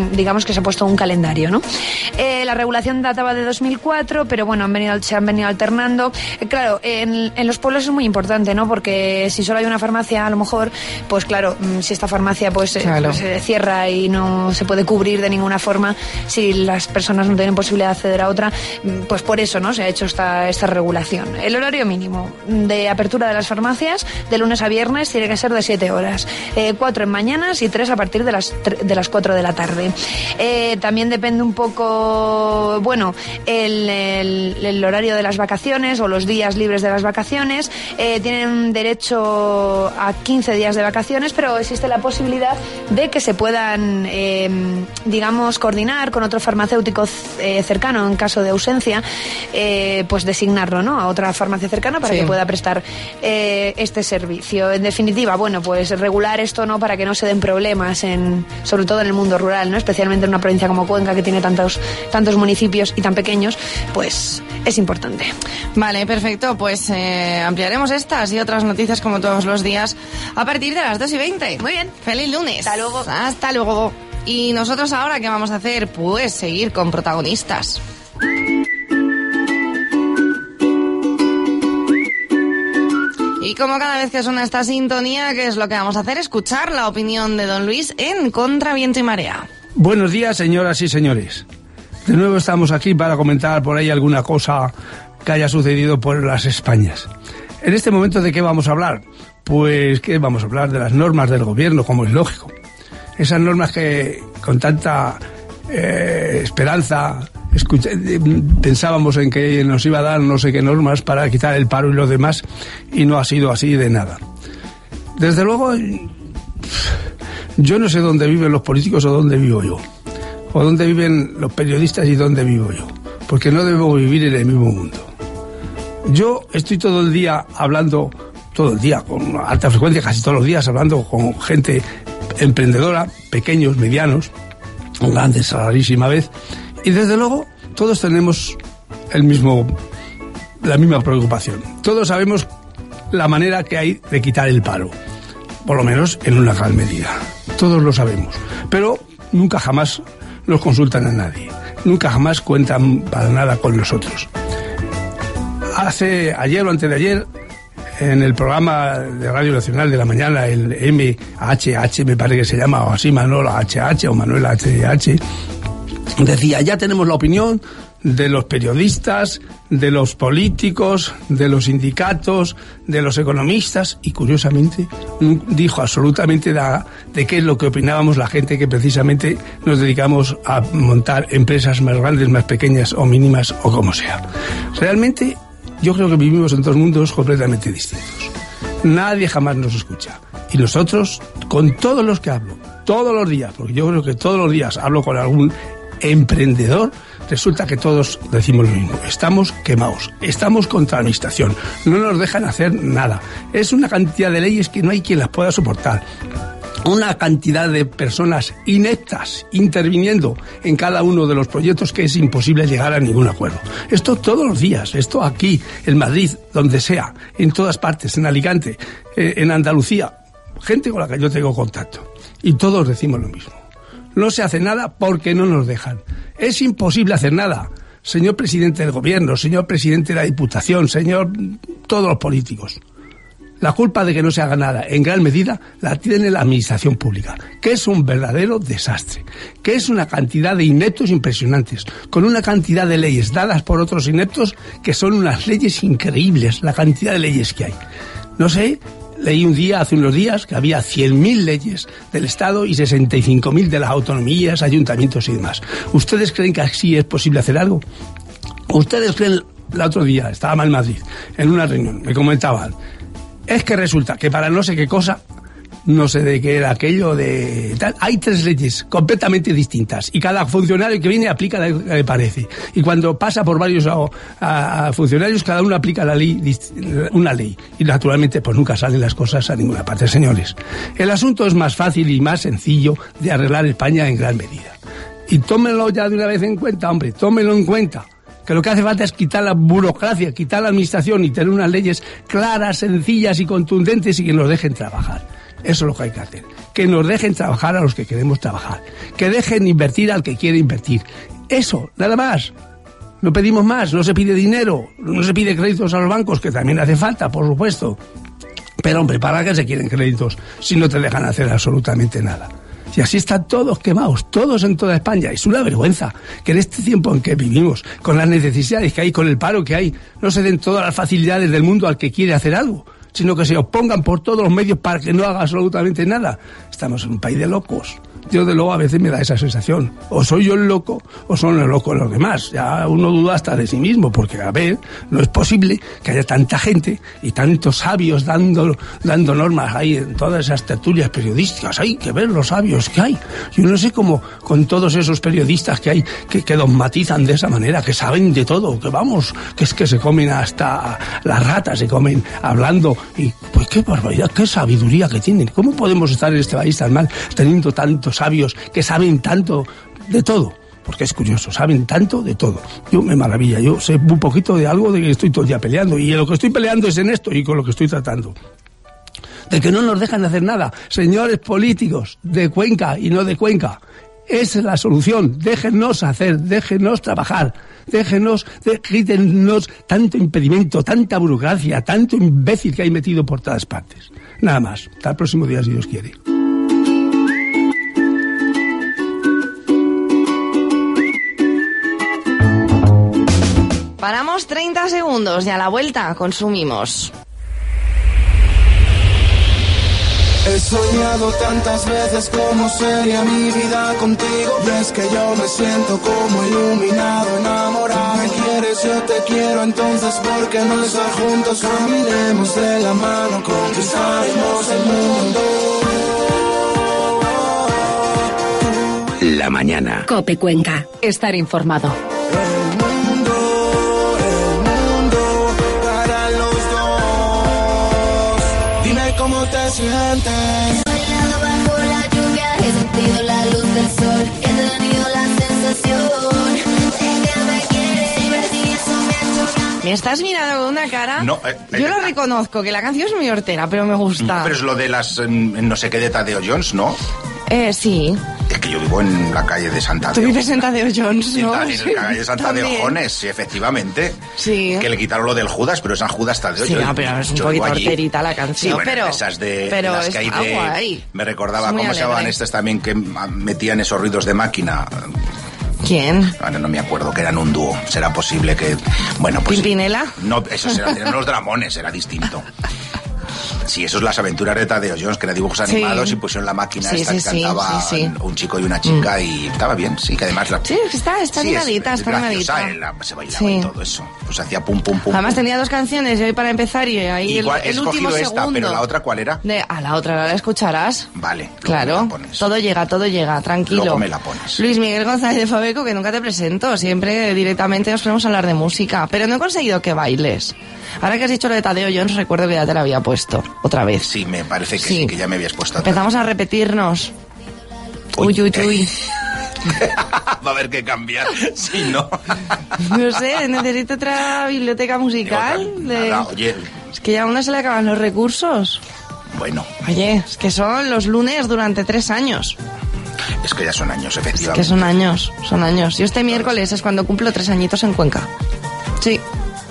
digamos que se ha puesto un calendario, ¿no? La regulación databa de 2004, pero bueno, se han venido alternando. Claro, en los pueblos es muy importante, ¿no? Porque si solo hay una farmacia, a lo mejor, pues claro, si esta farmacia pues se cierra y no se puede cubrir de ninguna forma, si las personas no tienen posibilidad de acceder a otra, pues por eso, ¿no? Se ha hecho esta regulación. El horario mínimo de apertura de las farmacias de lunes a viernes tiene que ser de 7 horas, 4 en mañanas y 3 a partir de las 4 de la tarde. También depende un poco, bueno, el horario de las vacaciones o los días libres de las vacaciones. Tienen derecho a 15 días de vacaciones, pero existe la posibilidad de que se puedan, digamos, coordinar con otro farmacéutico cercano en caso de ausencia, pues designarlo, ¿no?, a otra farmacia cercana para que pueda prestar este servicio. En definitiva, bueno, pues regular esto, ¿no?, para que no se den problemas, sobre todo en el mundo rural, ¿no?, especialmente en una provincia como Cuenca, que tiene tantos municipios y tan pequeños, pues es importante. Vale, perfecto, pues ampliaremos estas y otras noticias como todos los días a partir de las 2:20. Muy bien. ¡Feliz lunes! Hasta luego. Hasta luego. Y nosotros ahora, ¿qué vamos a hacer? Pues seguir con protagonistas. Y como cada vez que suena esta sintonía, ¿qué es lo que vamos a hacer? Escuchar la opinión de don Luis en Contra Viento y Marea. Buenos días, señoras y señores. De nuevo estamos aquí para comentar por ahí alguna cosa que haya sucedido por las Españas. En este momento, ¿de qué vamos a hablar? Pues que vamos a hablar de las normas del gobierno, como es lógico. Esas normas que con tanta esperanza pensábamos en que nos iba a dar no sé qué normas para quitar el paro y lo demás, y no ha sido así de nada. Desde luego, yo no sé dónde viven los políticos o dónde vivo yo, o dónde viven los periodistas y dónde vivo yo, porque no debo vivir en el mismo mundo. Yo estoy todo el día hablando, todo el día, con alta frecuencia, casi todos los días, hablando con gente emprendedora, pequeños, medianos, grandes a la rarísima vez, y desde luego todos tenemos la misma preocupación. Todos sabemos la manera que hay de quitar el paro, por lo menos en una gran medida. Todos lo sabemos, pero nunca jamás nos consultan a nadie, nunca jamás cuentan para nada con nosotros. Ayer o antes de ayer, en el programa de Radio Nacional de la mañana, el MHH me parece que se llama, o así, Manuel HH o Manuel HH, decía, ya tenemos la opinión de los periodistas, de los políticos, de los sindicatos, de los economistas, y curiosamente dijo absolutamente de qué es lo que opinábamos la gente que precisamente nos dedicamos a montar empresas más grandes, más pequeñas o mínimas o como sea. Realmente yo creo que vivimos en dos mundos completamente distintos. Nadie jamás nos escucha. Y nosotros, con todos los que hablo, todos los días, porque yo creo que todos los días hablo con algún emprendedor, resulta que todos decimos lo mismo. Estamos quemados, estamos contra la administración, no nos dejan hacer nada. Es una cantidad de leyes que no hay quien las pueda soportar. Una cantidad de personas ineptas interviniendo en cada uno de los proyectos que es imposible llegar a ningún acuerdo. Esto todos los días, esto aquí, en Madrid, donde sea, en todas partes, en Alicante, en Andalucía, gente con la que yo tengo contacto. Y todos decimos lo mismo. No se hace nada porque no nos dejan. Es imposible hacer nada. Señor presidente del gobierno, señor presidente de la Diputación, señor, todos los políticos. La culpa de que no se haga nada, en gran medida, la tiene la administración pública, que es un verdadero desastre, que es una cantidad de ineptos impresionantes, con una cantidad de leyes dadas por otros ineptos que son unas leyes increíbles, la cantidad de leyes que hay. No sé, leí hace unos días, que había 100.000 leyes del Estado y 65.000 de las autonomías, ayuntamientos y demás. ¿Ustedes creen que así es posible hacer algo? ¿Ustedes creen? El otro día estaba en Madrid, en una reunión, me comentaban, es que resulta que para no sé qué cosa, no sé de qué era aquello de tal, hay 3 leyes completamente distintas y cada funcionario que viene aplica la que le parece. Y cuando pasa por varios a funcionarios, cada uno aplica una ley. Y naturalmente pues nunca salen las cosas a ninguna parte. Señores, el asunto es más fácil y más sencillo de arreglar España en gran medida. Y tómenlo ya de una vez en cuenta, hombre, tómenlo en cuenta. Que lo que hace falta es quitar la burocracia, quitar la administración y tener unas leyes claras, sencillas y contundentes y que nos dejen trabajar. Eso es lo que hay que hacer. Que nos dejen trabajar a los que queremos trabajar. Que dejen invertir al que quiere invertir. Eso, nada más. No pedimos más, no se pide dinero, no se pide créditos a los bancos, que también hace falta, por supuesto. Pero, hombre, ¿para qué se quieren créditos si no te dejan hacer absolutamente nada? Y así están todos quemados, todos en toda España. Es una vergüenza que en este tiempo en que vivimos, con las necesidades que hay, con el paro que hay, no se den todas las facilidades del mundo al que quiere hacer algo, sino que se opongan por todos los medios para que no haga absolutamente nada. Estamos en un país de locos. Yo, de luego, a veces me da esa sensación. O soy yo el loco, o son los locos los demás. Ya uno duda hasta de sí mismo, porque, a ver, no es posible que haya tanta gente y tantos sabios dando normas ahí en todas esas tertulias periodísticas. Hay que ver los sabios que hay. Yo no sé cómo, con todos esos periodistas que hay, que dogmatizan de esa manera, que saben de todo, que vamos, que es que se comen hasta las ratas, se comen hablando. Y, pues, qué barbaridad, qué sabiduría que tienen. ¿Cómo podemos estar en este país tan mal, teniendo tantos sabios que saben tanto de todo? Porque es curioso, saben tanto de todo. Yo me maravilla, yo sé un poquito de algo de que estoy todo el día peleando, y lo que estoy peleando es en esto y con lo que estoy tratando. De que no nos dejan hacer nada. Señores políticos de Cuenca y no de Cuenca, esa es la solución. Déjennos hacer, déjennos trabajar, quítennos tanto impedimento, tanta burocracia, tanto imbécil que hay metido por todas partes. Nada más. Hasta el próximo día, si Dios quiere. Paramos 30 segundos y a la vuelta consumimos. He soñado tantas veces cómo sería mi vida contigo. Y es que yo me siento como iluminado, enamorado. Me quieres, yo te quiero, entonces ¿por qué no estar juntos? Caminemos de la mano, conquistaremos el mundo. La mañana. COPE Cuenca. Estar informado. ¿Cómo te sientes? He bailado bajo la lluvia, he sentido la luz del sol, he tenido la sensación de que me quieres y ver si eso me ha hecho cambiar. ¿Me estás mirando con una cara? No, yo lo reconozco, que la canción es muy hortera, pero me gusta. Pero es lo de las no sé qué de Tadeo Jones, ¿no? Sí. Es que yo vivo en la calle de Santa Tú vives en Tadeo Jones, ¿no? En la calle de Santa de Ojones, sí, efectivamente. Sí. Que le quitaron lo del Judas, pero es San Judas Tadeo. Sí, no, pero es un poquito horterita la canción. Sí, bueno, pero esas de pero las que hay de... guay. Me recordaba, ¿cómo se llamaban estas también que metían esos ruidos de máquina? ¿Quién? Bueno, no me acuerdo, que eran un dúo. ¿Será posible que...? Bueno, pues... ¿Pimpinela? No, esos eran los Dramones, era distinto. Sí, eso es Las aventuras de Tadeo Jones, que era dibujos animados, y pusieron la máquina esta que cantaba un chico y una chica, y estaba bien, sí, que además... Sí, está animadita, está animadita. Se bailaba y todo eso. Pues hacía pum, pum, pum. Además tenía dos canciones, y hoy para empezar, y ahí igual, el último esta, segundo. Pero la otra, ¿cuál era? La otra, la escucharás. Vale. Claro, todo llega, tranquilo. Luego me la pones. Luis Miguel González de Fabeco, que nunca te presento, siempre directamente nos ponemos a hablar de música, pero no he conseguido que bailes. Ahora que has dicho lo de Tadeo Jones, recuerdo que ya te la había puesto, otra vez. Sí, me parece que sí, que ya me habías puesto otra. Empezamos a repetirnos. Uy. Va a haber que cambiar, si no. No sé, necesito otra biblioteca musical. Oye. Es que ya a uno se le acaban los recursos. Bueno. Oye, es que son los lunes durante 3 años. Es que ya son años, efectivamente. Es que son años. Yo este miércoles es cuando cumplo 3 añitos en Cuenca. Sí.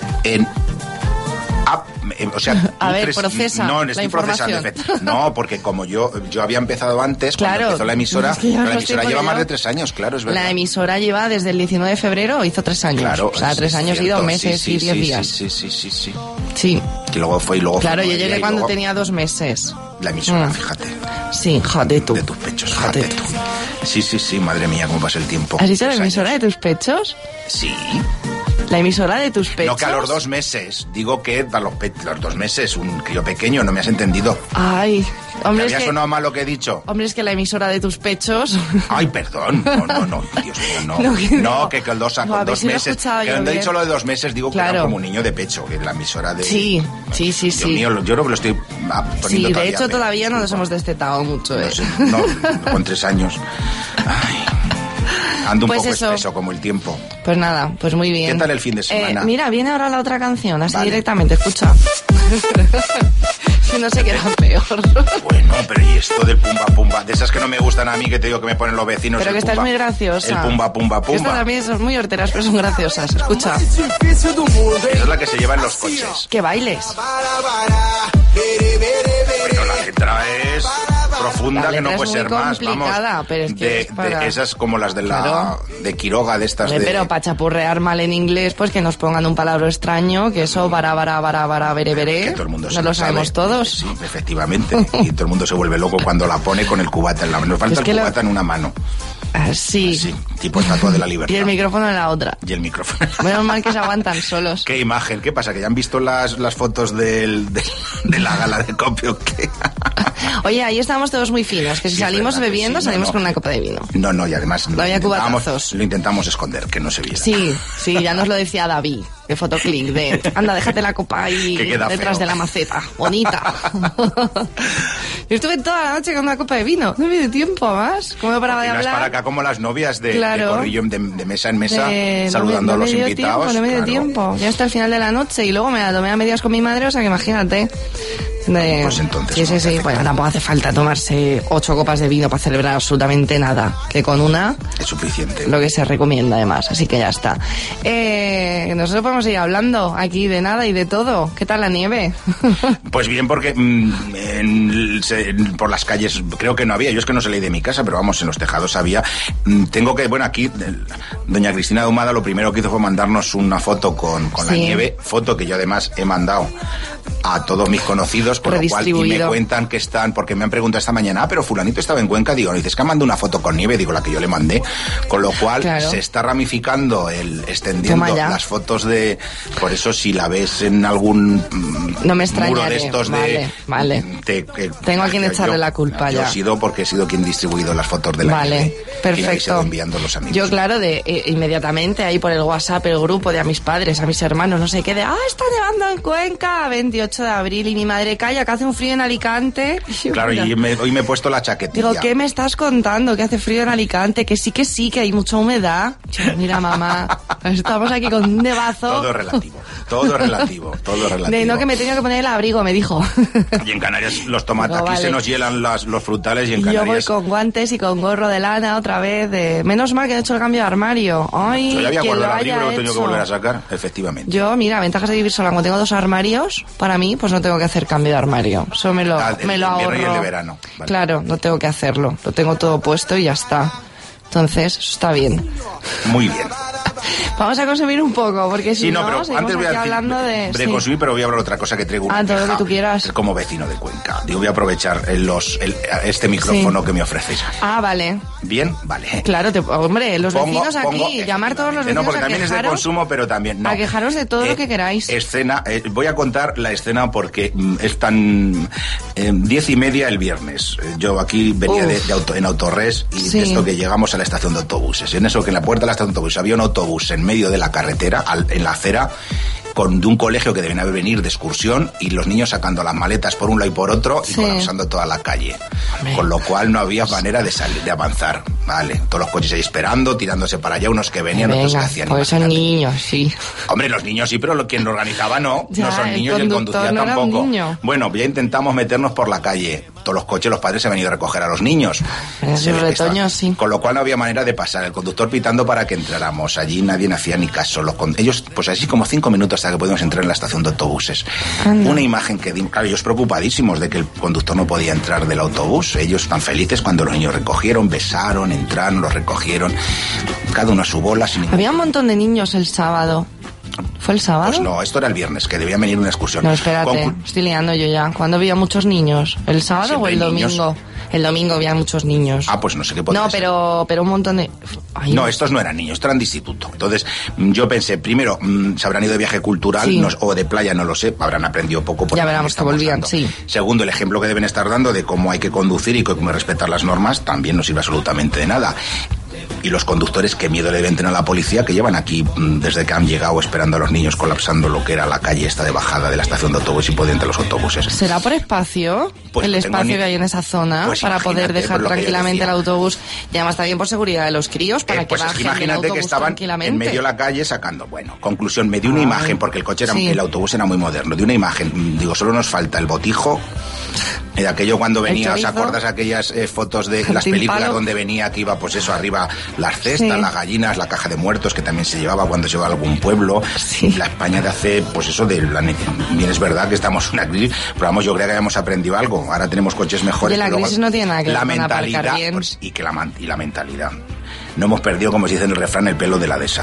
O sea, a ver, procesa no, la estoy información. No, porque como yo había empezado antes, cuando empezó la emisora, la emisora lleva más de 3 años, claro, es verdad. La emisora lleva desde el 19 de febrero, hizo 3 años. Claro, o sea, 3 años y 2 meses y 10 días. Sí. Y luego fue. Claro, yo llegué cuando tenía 2 meses. La emisora, fíjate. Sí, joder tú. De tus pechos, fíjate tú. Sí, madre mía, cómo pasa el tiempo. ¿Has dicho la emisora de tus pechos? Sí. La emisora de tus pechos. No, que a los 2 meses. Digo que a los 2 meses, un crío pequeño, no me has entendido. Ay, hombre, ¿Te había sonado mal lo que he dicho? Hombre, es que la emisora de tus pechos... Ay, perdón. No, Dios mío, no. No, que el 2 meses. Que cuando he dicho lo de 2 meses, digo que era como un niño de pecho, que la emisora de... Sí. Dios mío, yo creo que lo estoy poniendo sí, de todavía. hecho, todavía no nos hemos destetado mucho, No, con 3 años. Ay... Ando un poco espeso como el tiempo. Pues nada, pues muy bien. ¿Qué tal el fin de semana? Mira, viene ahora la otra canción, así directamente, escucha. Si no sé qué era peor. Bueno, pero y esto del pumba pumba, de esas que no me gustan a mí, que te digo que me ponen los vecinos. Pero que esta es muy graciosa. El pumba pumba pumba. Estas también son muy horteras, pero son graciosas. Escucha. Esa es la que se lleva en los coches. Que bailes. Bueno, la letra es profunda, que no puede ser más, vamos. Pero es que de esas como las de de Quiroga, de estas de... Pero para chapurrear mal en inglés, pues que nos pongan un palabra extraño, que eso, bara, veré, que todo el mundo no lo sabemos todos. Sí, efectivamente. Y todo el mundo se vuelve loco cuando la pone con el cubata en la mano. Nos falta el cubata en una mano. Sí. Sí, tipo Estatua de la Libertad. Y el micrófono en la otra. Y el micrófono. Menos mal que se aguantan solos. ¿Qué imagen? ¿Qué pasa? ¿Que ya han visto las fotos de la gala de copio? Oye, ahí estamos todos muy finos, que si salimos bebiendo, salimos con una copa de vino. No, y además no había cubatazos. Lo intentamos esconder, que no se viera. Sí, ya nos lo decía David, de Fotoclick, de anda, déjate la copa ahí detrás de la maceta, bonita. Yo estuve toda la noche con una copa de vino, no me dio tiempo más. ¿Cómo me paraba de hablar? Para acá como las novias de corrillo de mesa en mesa, saludando a los invitados. No me dio tiempo, ya hasta el final de la noche y luego me la tomé a medias con mi madre, o sea que imagínate. Pues entonces. Sí. Bueno, tampoco hace falta tomarse 8 copas de vino para celebrar absolutamente nada. Que con una es suficiente. Lo que se recomienda, además. Así que ya está. Nosotros podemos ir hablando aquí de nada y de todo. ¿Qué tal la nieve? Pues bien, porque por las calles creo que no había. Yo es que no salí de mi casa, pero vamos, en los tejados había. Bueno, aquí doña Cristina Ahumada lo primero que hizo fue mandarnos una foto con la nieve. Foto que yo además he mandado a todos mis conocidos, por lo cual, y me cuentan que están, porque me han preguntado esta mañana, pero fulanito estaba en Cuenca, digo, dices que mandó una foto con nieve, digo, la que yo le mandé, con lo cual se está ramificando, extendiendo las fotos por eso si la ves en algún muro de estos vale. Tengo a quien echarle la culpa ya. Yo he sido quien distribuido las fotos de la nieve. Perfecto. Y enviando los amigos. Yo, claro, inmediatamente ahí por el WhatsApp, el grupo de a mis padres, a mis hermanos, no sé qué, está nevando en Cuenca, 28 de abril, y mi madre calla, que hace un frío en Alicante. Claro, y hoy me he puesto la chaquetilla. Digo, ¿qué me estás contando? Que hace frío en Alicante, que sí, que hay mucha humedad. Mira, mamá, estamos aquí con un nevazo. Todo relativo. No, que me tenía que poner el abrigo, me dijo. Y en Canarias los tomates, aquí se nos hielan los frutales, y en Canarias... Yo voy con guantes y con gorro de lana otra vez. Menos mal que he hecho el cambio de armario. Ay, yo ya había guardado el abrigo, lo he tenido hecho. que volver a sacar, efectivamente. Yo, mira, ventajas de vivir sola. Cuando tengo 2 armarios, para mí, pues no tengo que hacer cambio de armario. Eso me lo ahorro. Y el de verano. Vale. Claro, no tengo que hacerlo. Lo tengo todo puesto y ya está. Entonces, eso está bien. Muy bien. Vamos a consumir un poco, porque si no, pero seguimos antes voy a hablando de consumir, pero voy a hablar de otra cosa que traigo. Todo lo que tú quieras. Como vecino de Cuenca. Digo, voy a aprovechar este micrófono que me ofreces. Vale. Bien, vale. Claro, hombre, los vecinos aquí, llamar todos los vecinos porque también es de consumo, pero también no. A quejaros de todo lo que queráis. Escena, voy a contar la escena porque es tan 10:30 el viernes. Yo aquí venía en Autores y de esto que llegamos a la estación de autobuses. En eso que en la puerta de la estación de autobuses había un autobús en medio de la carretera, en la acera, de un colegio que deben haber venir de excursión, y los niños sacando las maletas por un lado y por otro y colapsando toda la calle. Con lo cual no había manera de salir, de avanzar. Vale, todos los coches ahí esperando, tirándose para allá, unos que venían, otros que hacían. Pues son niños, sí. Hombre, los niños sí, pero quien lo organizaba no. Ya, no son niños y el conducía no tampoco. Bueno, ya intentamos meternos por la calle. Todos los coches, los padres se han venido a recoger a los niños. Sí. Con lo cual no había manera de pasar. El conductor pitando para que entráramos. Allí nadie hacía ni caso. Ellos, pues así como 5 minutos hasta que pudimos entrar en la estación de autobuses. Una imagen que dimos, claro, ellos preocupadísimos de que el conductor no podía entrar del autobús. Ellos tan felices cuando los niños recogieron, besaron, entraron, los recogieron. Cada uno a su bola. Había un montón de niños el sábado. ¿Fue el sábado? Pues no, esto era el viernes, que debía venir una excursión. No, espérate, estoy liando yo ya. ¿Cuándo había muchos niños? ¿El sábado o el domingo? El domingo había muchos niños. Pues no sé qué podría ser. pero un montón de... Estos no eran niños, estos eran de instituto. Entonces, yo pensé, primero, se habrán ido de viaje cultural o de playa, no lo sé, habrán aprendido poco. Ya veremos que volvían, sí. Segundo, el ejemplo que deben estar dando de cómo hay que conducir y cómo respetar las normas también no sirve absolutamente de nada. Y los conductores, qué miedo le deben tener a la policía, que llevan aquí desde que han llegado esperando a los niños, colapsando lo que era la calle esta de bajada de la estación de autobús y por entre los autobuses. ¿Será por espacio? Pues el no tengo espacio ni- que hay en esa zona Pues para imagínate, poder dejar por lo que yo tranquilamente decía. el autobús. Y además también por seguridad de los críos, para Pues que es que bajen del imagínate autobús que estaban tranquilamente. en medio de la calle sacando. Bueno, conclusión, me dio una Ay. imagen, porque el coche era, Sí. el autobús era muy moderno, de una imagen, digo, solo nos falta el botijo. De aquello cuando venía, ¿os chorizo. acuerdas aquellas fotos de El las timpano. películas donde venía que iba, pues eso, arriba las cestas, Sí. las gallinas, la caja de muertos que también se llevaba cuando se iba a algún pueblo? Sí. La España de hace, pues eso, bien es verdad que estamos en una crisis, pero vamos, yo creo que habíamos aprendido algo. Ahora tenemos coches mejores. Oye, la pero luego crisis no tiene nada que ver la con aparcar mentalidad, bien. pues, y la mentalidad. No hemos perdido, como se dice en el refrán, el pelo de la dehesa.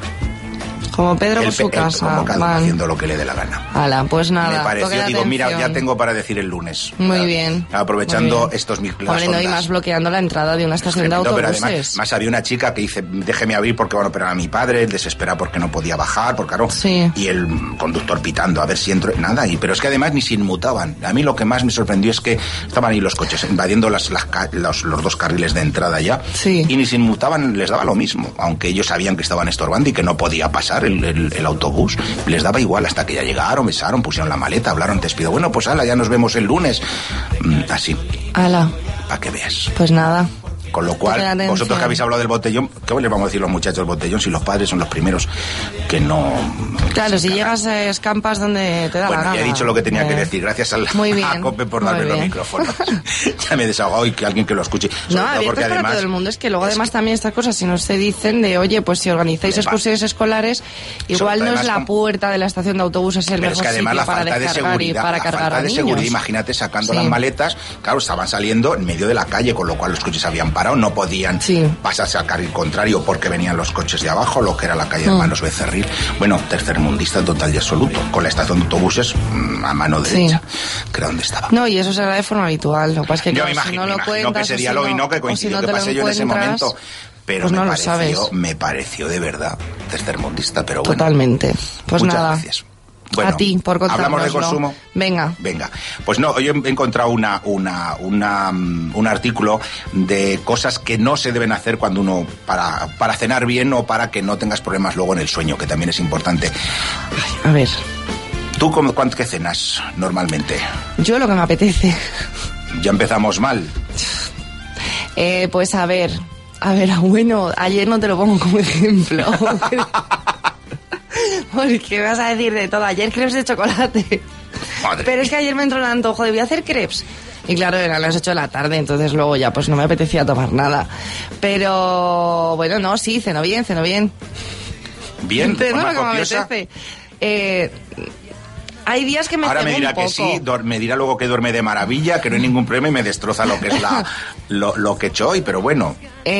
Como Pedro por su casa. Como cada uno Van. haciendo lo que le dé la gana. Hala, pues nada. Me pareció, toque de digo, mira, ya atención. tengo para decir el lunes. Muy Ya, bien. Aprovechando Muy bien. estos las Hombre, no, y ondas. más bloqueando la entrada de una estación de Tremendo, pero autobuses. además había una chica que dice, déjeme abrir porque van a operar a mi padre, desespera porque no podía bajar, porque claro, Sí. y el conductor pitando, a ver si entro, nada, pero es que además ni se inmutaban. A mí lo que más me sorprendió es que estaban ahí los coches invadiendo los dos carriles de entrada ya, Sí. y ni se inmutaban, les daba lo mismo, aunque ellos sabían que estaban estorbando y que no podía pasar el autobús, les daba igual hasta que ya llegaron, besaron, pusieron la maleta, hablaron, te despido, bueno, pues ala, ya nos vemos el lunes. Así, Hala, para que veas. pues nada. Con lo Toque de cual, atención. vosotros que habéis hablado del botellón, ¿qué les vamos a decir los muchachos del botellón si los padres son los primeros que no... Claro, si llegas a escampas donde te da la Bueno, gana. ya he dicho lo que tenía que decir. Gracias a Muy bien, a COPE por muy darme los bien. micrófonos. Ya me he desahogado y que alguien que lo escuche. Sobre No, todo abiertos porque para además... todo el mundo. Es que luego además también estas cosas, si no se dicen de, oye, pues si organizáis Me va. excursiones escolares, igual no además es la con- puerta de la estación de autobuses el Pero es mejor que además sitio la para falta de descargar seguridad, y para la cargar falta a de niños. seguridad, imagínate sacando Sí. las maletas, claro, estaban saliendo en medio de la calle, con lo cual los coches habían parado, no podían pasarse al carril contrario porque venían los coches de abajo, lo que era la calle de Hermanos Becerril. Bueno, tercermundista total y absoluto, con la estación de autobuses a mano derecha, que era donde estaba. No, y eso será de forma habitual. Lo que pasa es que Yo claro, me imagino, si no lo que cuentas, sería o si lo y no que o si coincidió no que te lo pasé yo en ese encuentras, momento. Pero pues me no lo pareció, sabes. me pareció de verdad tercermundista, pero bueno. Totalmente. Pues Muchas nada. gracias. Bueno, a ti, por contárnoslo. ¿hablamos de consumo? Venga. Venga. Pues no, hoy he encontrado un artículo de cosas que no se deben hacer cuando uno, para cenar bien o para que no tengas problemas luego en el sueño, que también es importante. A ver. ¿Tú cuánto que cenas normalmente? Yo lo que me apetece. Ya empezamos mal. Pues a ver, bueno, ayer no te lo pongo como ejemplo. Porque vas a decir de todo. Ayer crepes de chocolate. Madre Pero es que ayer me entró el antojo de voy a hacer crepes. Y claro, eran las 8 de la tarde, entonces luego ya pues no me apetecía tomar nada. Pero bueno, no, sí, ceno bien. Bien, de Ceno forma lo que me copiosa. apetece. Hay días que me Ahora cebo me dirá un que poco. sí, me dirá luego que duerme de maravilla, que no hay ningún problema y me destroza lo que es lo que he hecho hoy, pero bueno.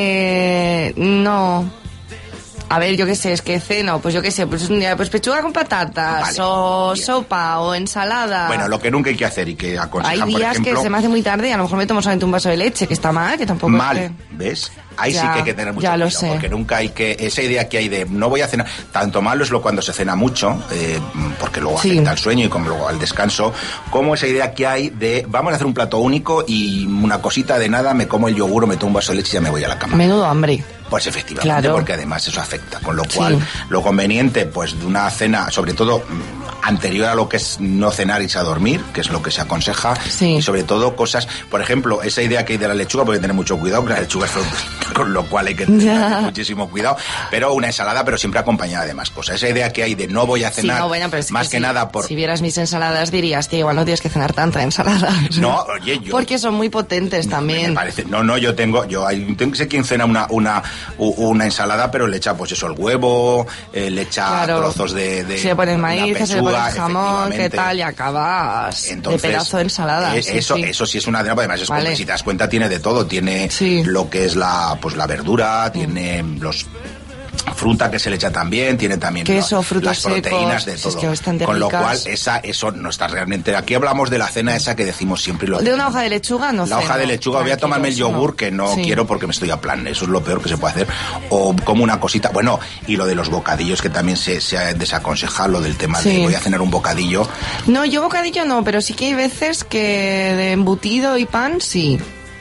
No. A ver, yo qué sé, es que ceno, pues yo qué sé, pues un día pues pechuga con patatas, Vale, o bien. sopa, o ensalada. Bueno, lo que nunca hay que hacer y que aconsejan, Hay por días ejemplo... que se me hace muy tarde y a lo mejor me tomo solamente un vaso de leche, que está mal, que tampoco Mal, es que... ¿ves? Ahí Ya, sí que hay que tener mucho ya lo cuidado, sé. porque nunca hay que... Esa idea que hay de no voy a cenar... Tanto malo es lo cuando se cena mucho, porque luego Sí. afecta al sueño y como luego al descanso, como esa idea que hay de vamos a hacer un plato único y una cosita de nada, me como el yogur o me tomo un vaso de leche y ya me voy a la cama. Menudo hambre. Pues efectivamente, Claro. porque además eso afecta. Con lo cual, lo conveniente, pues, de una cena, sobre todo anterior a lo que es no cenar y irse a dormir, que es lo que se aconseja, y sobre todo cosas, por ejemplo, esa idea que hay de la lechuga, porque hay que tener mucho cuidado, que la lechuga es fruta, con lo cual hay que tener muchísimo cuidado, pero una ensalada, pero siempre acompañada de más cosas. Esa idea que hay de no voy a cenar, Sí, no, bueno, pero es más que sí, nada por... Si vieras mis ensaladas dirías que igual no tienes que cenar tanta ensalada. No, oye, yo... Porque son muy potentes también. Me parece, sé quién cena una ensalada, pero le echa pues eso, el huevo, le echa Claro. trozos de Se le pone maíz, se le pone pechuga, jamón, qué efectivamente. tal, y acabas Entonces, de pedazo de ensalada. Eso sí es una además es Vale. como, si te das cuenta tiene de todo, tiene lo que es la verdura, tiene los fruta que se le echa también, tiene también queso, frutos las proteínas secos, de si todo. es que bastante Con lo ricas. cual eso no está realmente. Aquí hablamos de la cena esa que decimos siempre. De una hoja de lechuga no La hoja ceno. de lechuga, voy a tomarme el Tranquilos, yogur que no Sí. quiero porque me estoy a plan. Eso es lo peor que se puede hacer. O como una cosita. Bueno, y lo de los bocadillos que también se ha desaconsejado, lo del tema de Sí. voy a cenar un bocadillo. No, yo bocadillo no, pero sí que hay veces que de embutido y pan sí.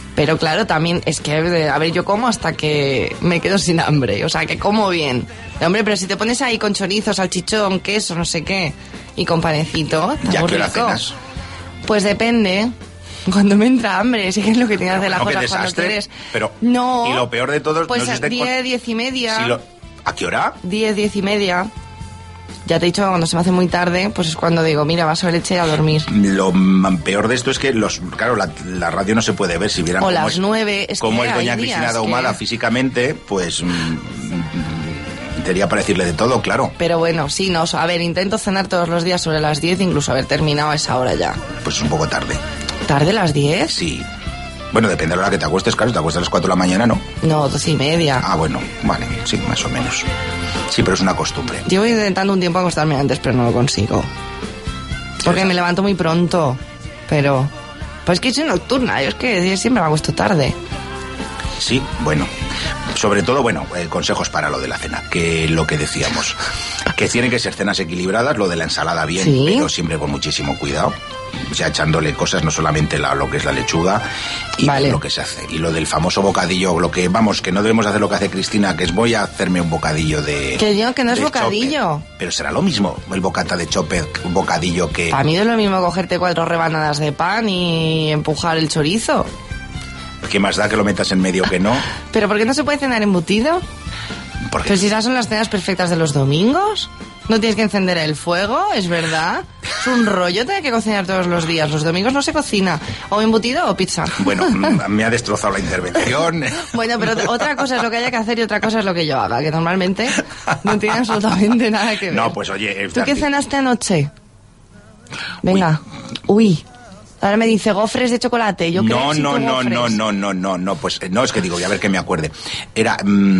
Pero claro, también es que, a ver, yo como hasta que me quedo sin hambre. O sea, que como bien. Hombre, pero si te pones ahí con chorizo, salchichón, queso, no sé qué, y con panecito, está ¿Ya muy qué hora rico. cenas? Pues depende. Cuando me entra hambre, sí que es lo que tienes de las No, qué cosas cuando desastre, quieres. pero No. y lo peor de todo Pues no sé si 10 y media. ¿A qué hora? 10 y media. Ya te he dicho, cuando se me hace muy tarde, pues es cuando digo, mira, vaso de leche a dormir. Lo peor de esto es que claro, la radio no se puede ver. Si vieran O cómo las 9, es cómo que es hay doña días Cristina Ahumada que- físicamente, pues sería para decirle de todo, claro. Pero bueno, sí, no, a ver, intento cenar todos los días sobre las 10, incluso haber terminado a esa hora ya. Pues es un poco tarde. ¿Tarde las 10? Sí. Bueno, depende de la hora que te acuestes, claro. Si te acuestas a las 4 de la mañana, ¿no? No, 12 y media. Ah, bueno, vale, sí, más o menos. Sí, pero es una costumbre. Llevo intentando un tiempo acostarme antes, pero no lo consigo. Porque me levanto muy pronto. Pero... Pues es que soy nocturna, yo es que siempre me acuesto tarde. Sí, bueno. Sobre todo, bueno, consejos para lo de la cena, que lo que decíamos, que tienen que ser cenas equilibradas, lo de la ensalada bien, Sí. pero siempre con muchísimo cuidado, o sea, echándole cosas, no solamente lo que es la lechuga y Vale. lo que se hace. Y lo del famoso bocadillo, lo que, vamos, que no debemos hacer lo que hace Cristina, que es voy a hacerme un bocadillo de... Que yo, que no es de bocadillo. chope. Pero será lo mismo, el bocata de chope, un bocadillo que... A mí no es lo mismo cogerte 4 rebanadas de pan y empujar el chorizo. ¿Qué más da que lo metas en medio que no? ¿Pero por qué no se puede cenar embutido? Porque Pero si esas son las cenas perfectas de los domingos. No tienes que encender el fuego, es verdad. Es un rollo tener que cocinar todos los días. Los domingos no se cocina. O embutido o pizza. Bueno, me ha destrozado la intervención. Bueno, pero otra cosa es lo que haya que hacer y otra cosa es lo que yo haga, que normalmente no tiene absolutamente nada que ver. No, pues oye... ¿Tú qué cenaste anoche? Venga. Uy. Ahora me dice gofres de chocolate. Yo creo que No, pues no, es que digo, voy a ver que me acuerde. Era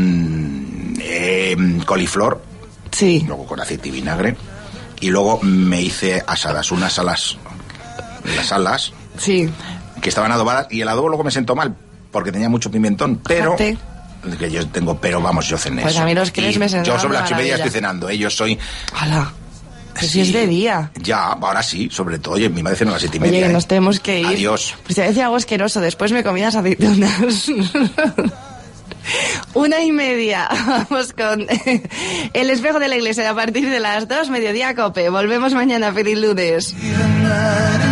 coliflor. Sí. Luego con aceite y vinagre. Y luego me hice asadas, unas alas. Las alas. Sí. Que estaban adobadas. Y el adobo luego me sentó mal, porque tenía mucho pimentón. Pero... Fíjate. Que yo tengo, pero vamos, yo cené Pues eso. a mí los crees Y me sentaban yo sobre las 8:30 maravilla. estoy cenando, yo soy... ¡Hala! Pero si es de día. Ya, ahora sí, sobre todo. Oye, mi madre cenó a las 7:30. Oye, que nos tenemos que ir. Adiós. Pues te voy a decir algo asqueroso. Después me comí las aceitunas. 1:30. Vamos con El espejo de la iglesia a partir de las 2, mediodía Cope. Volvemos mañana. Feliz lunes.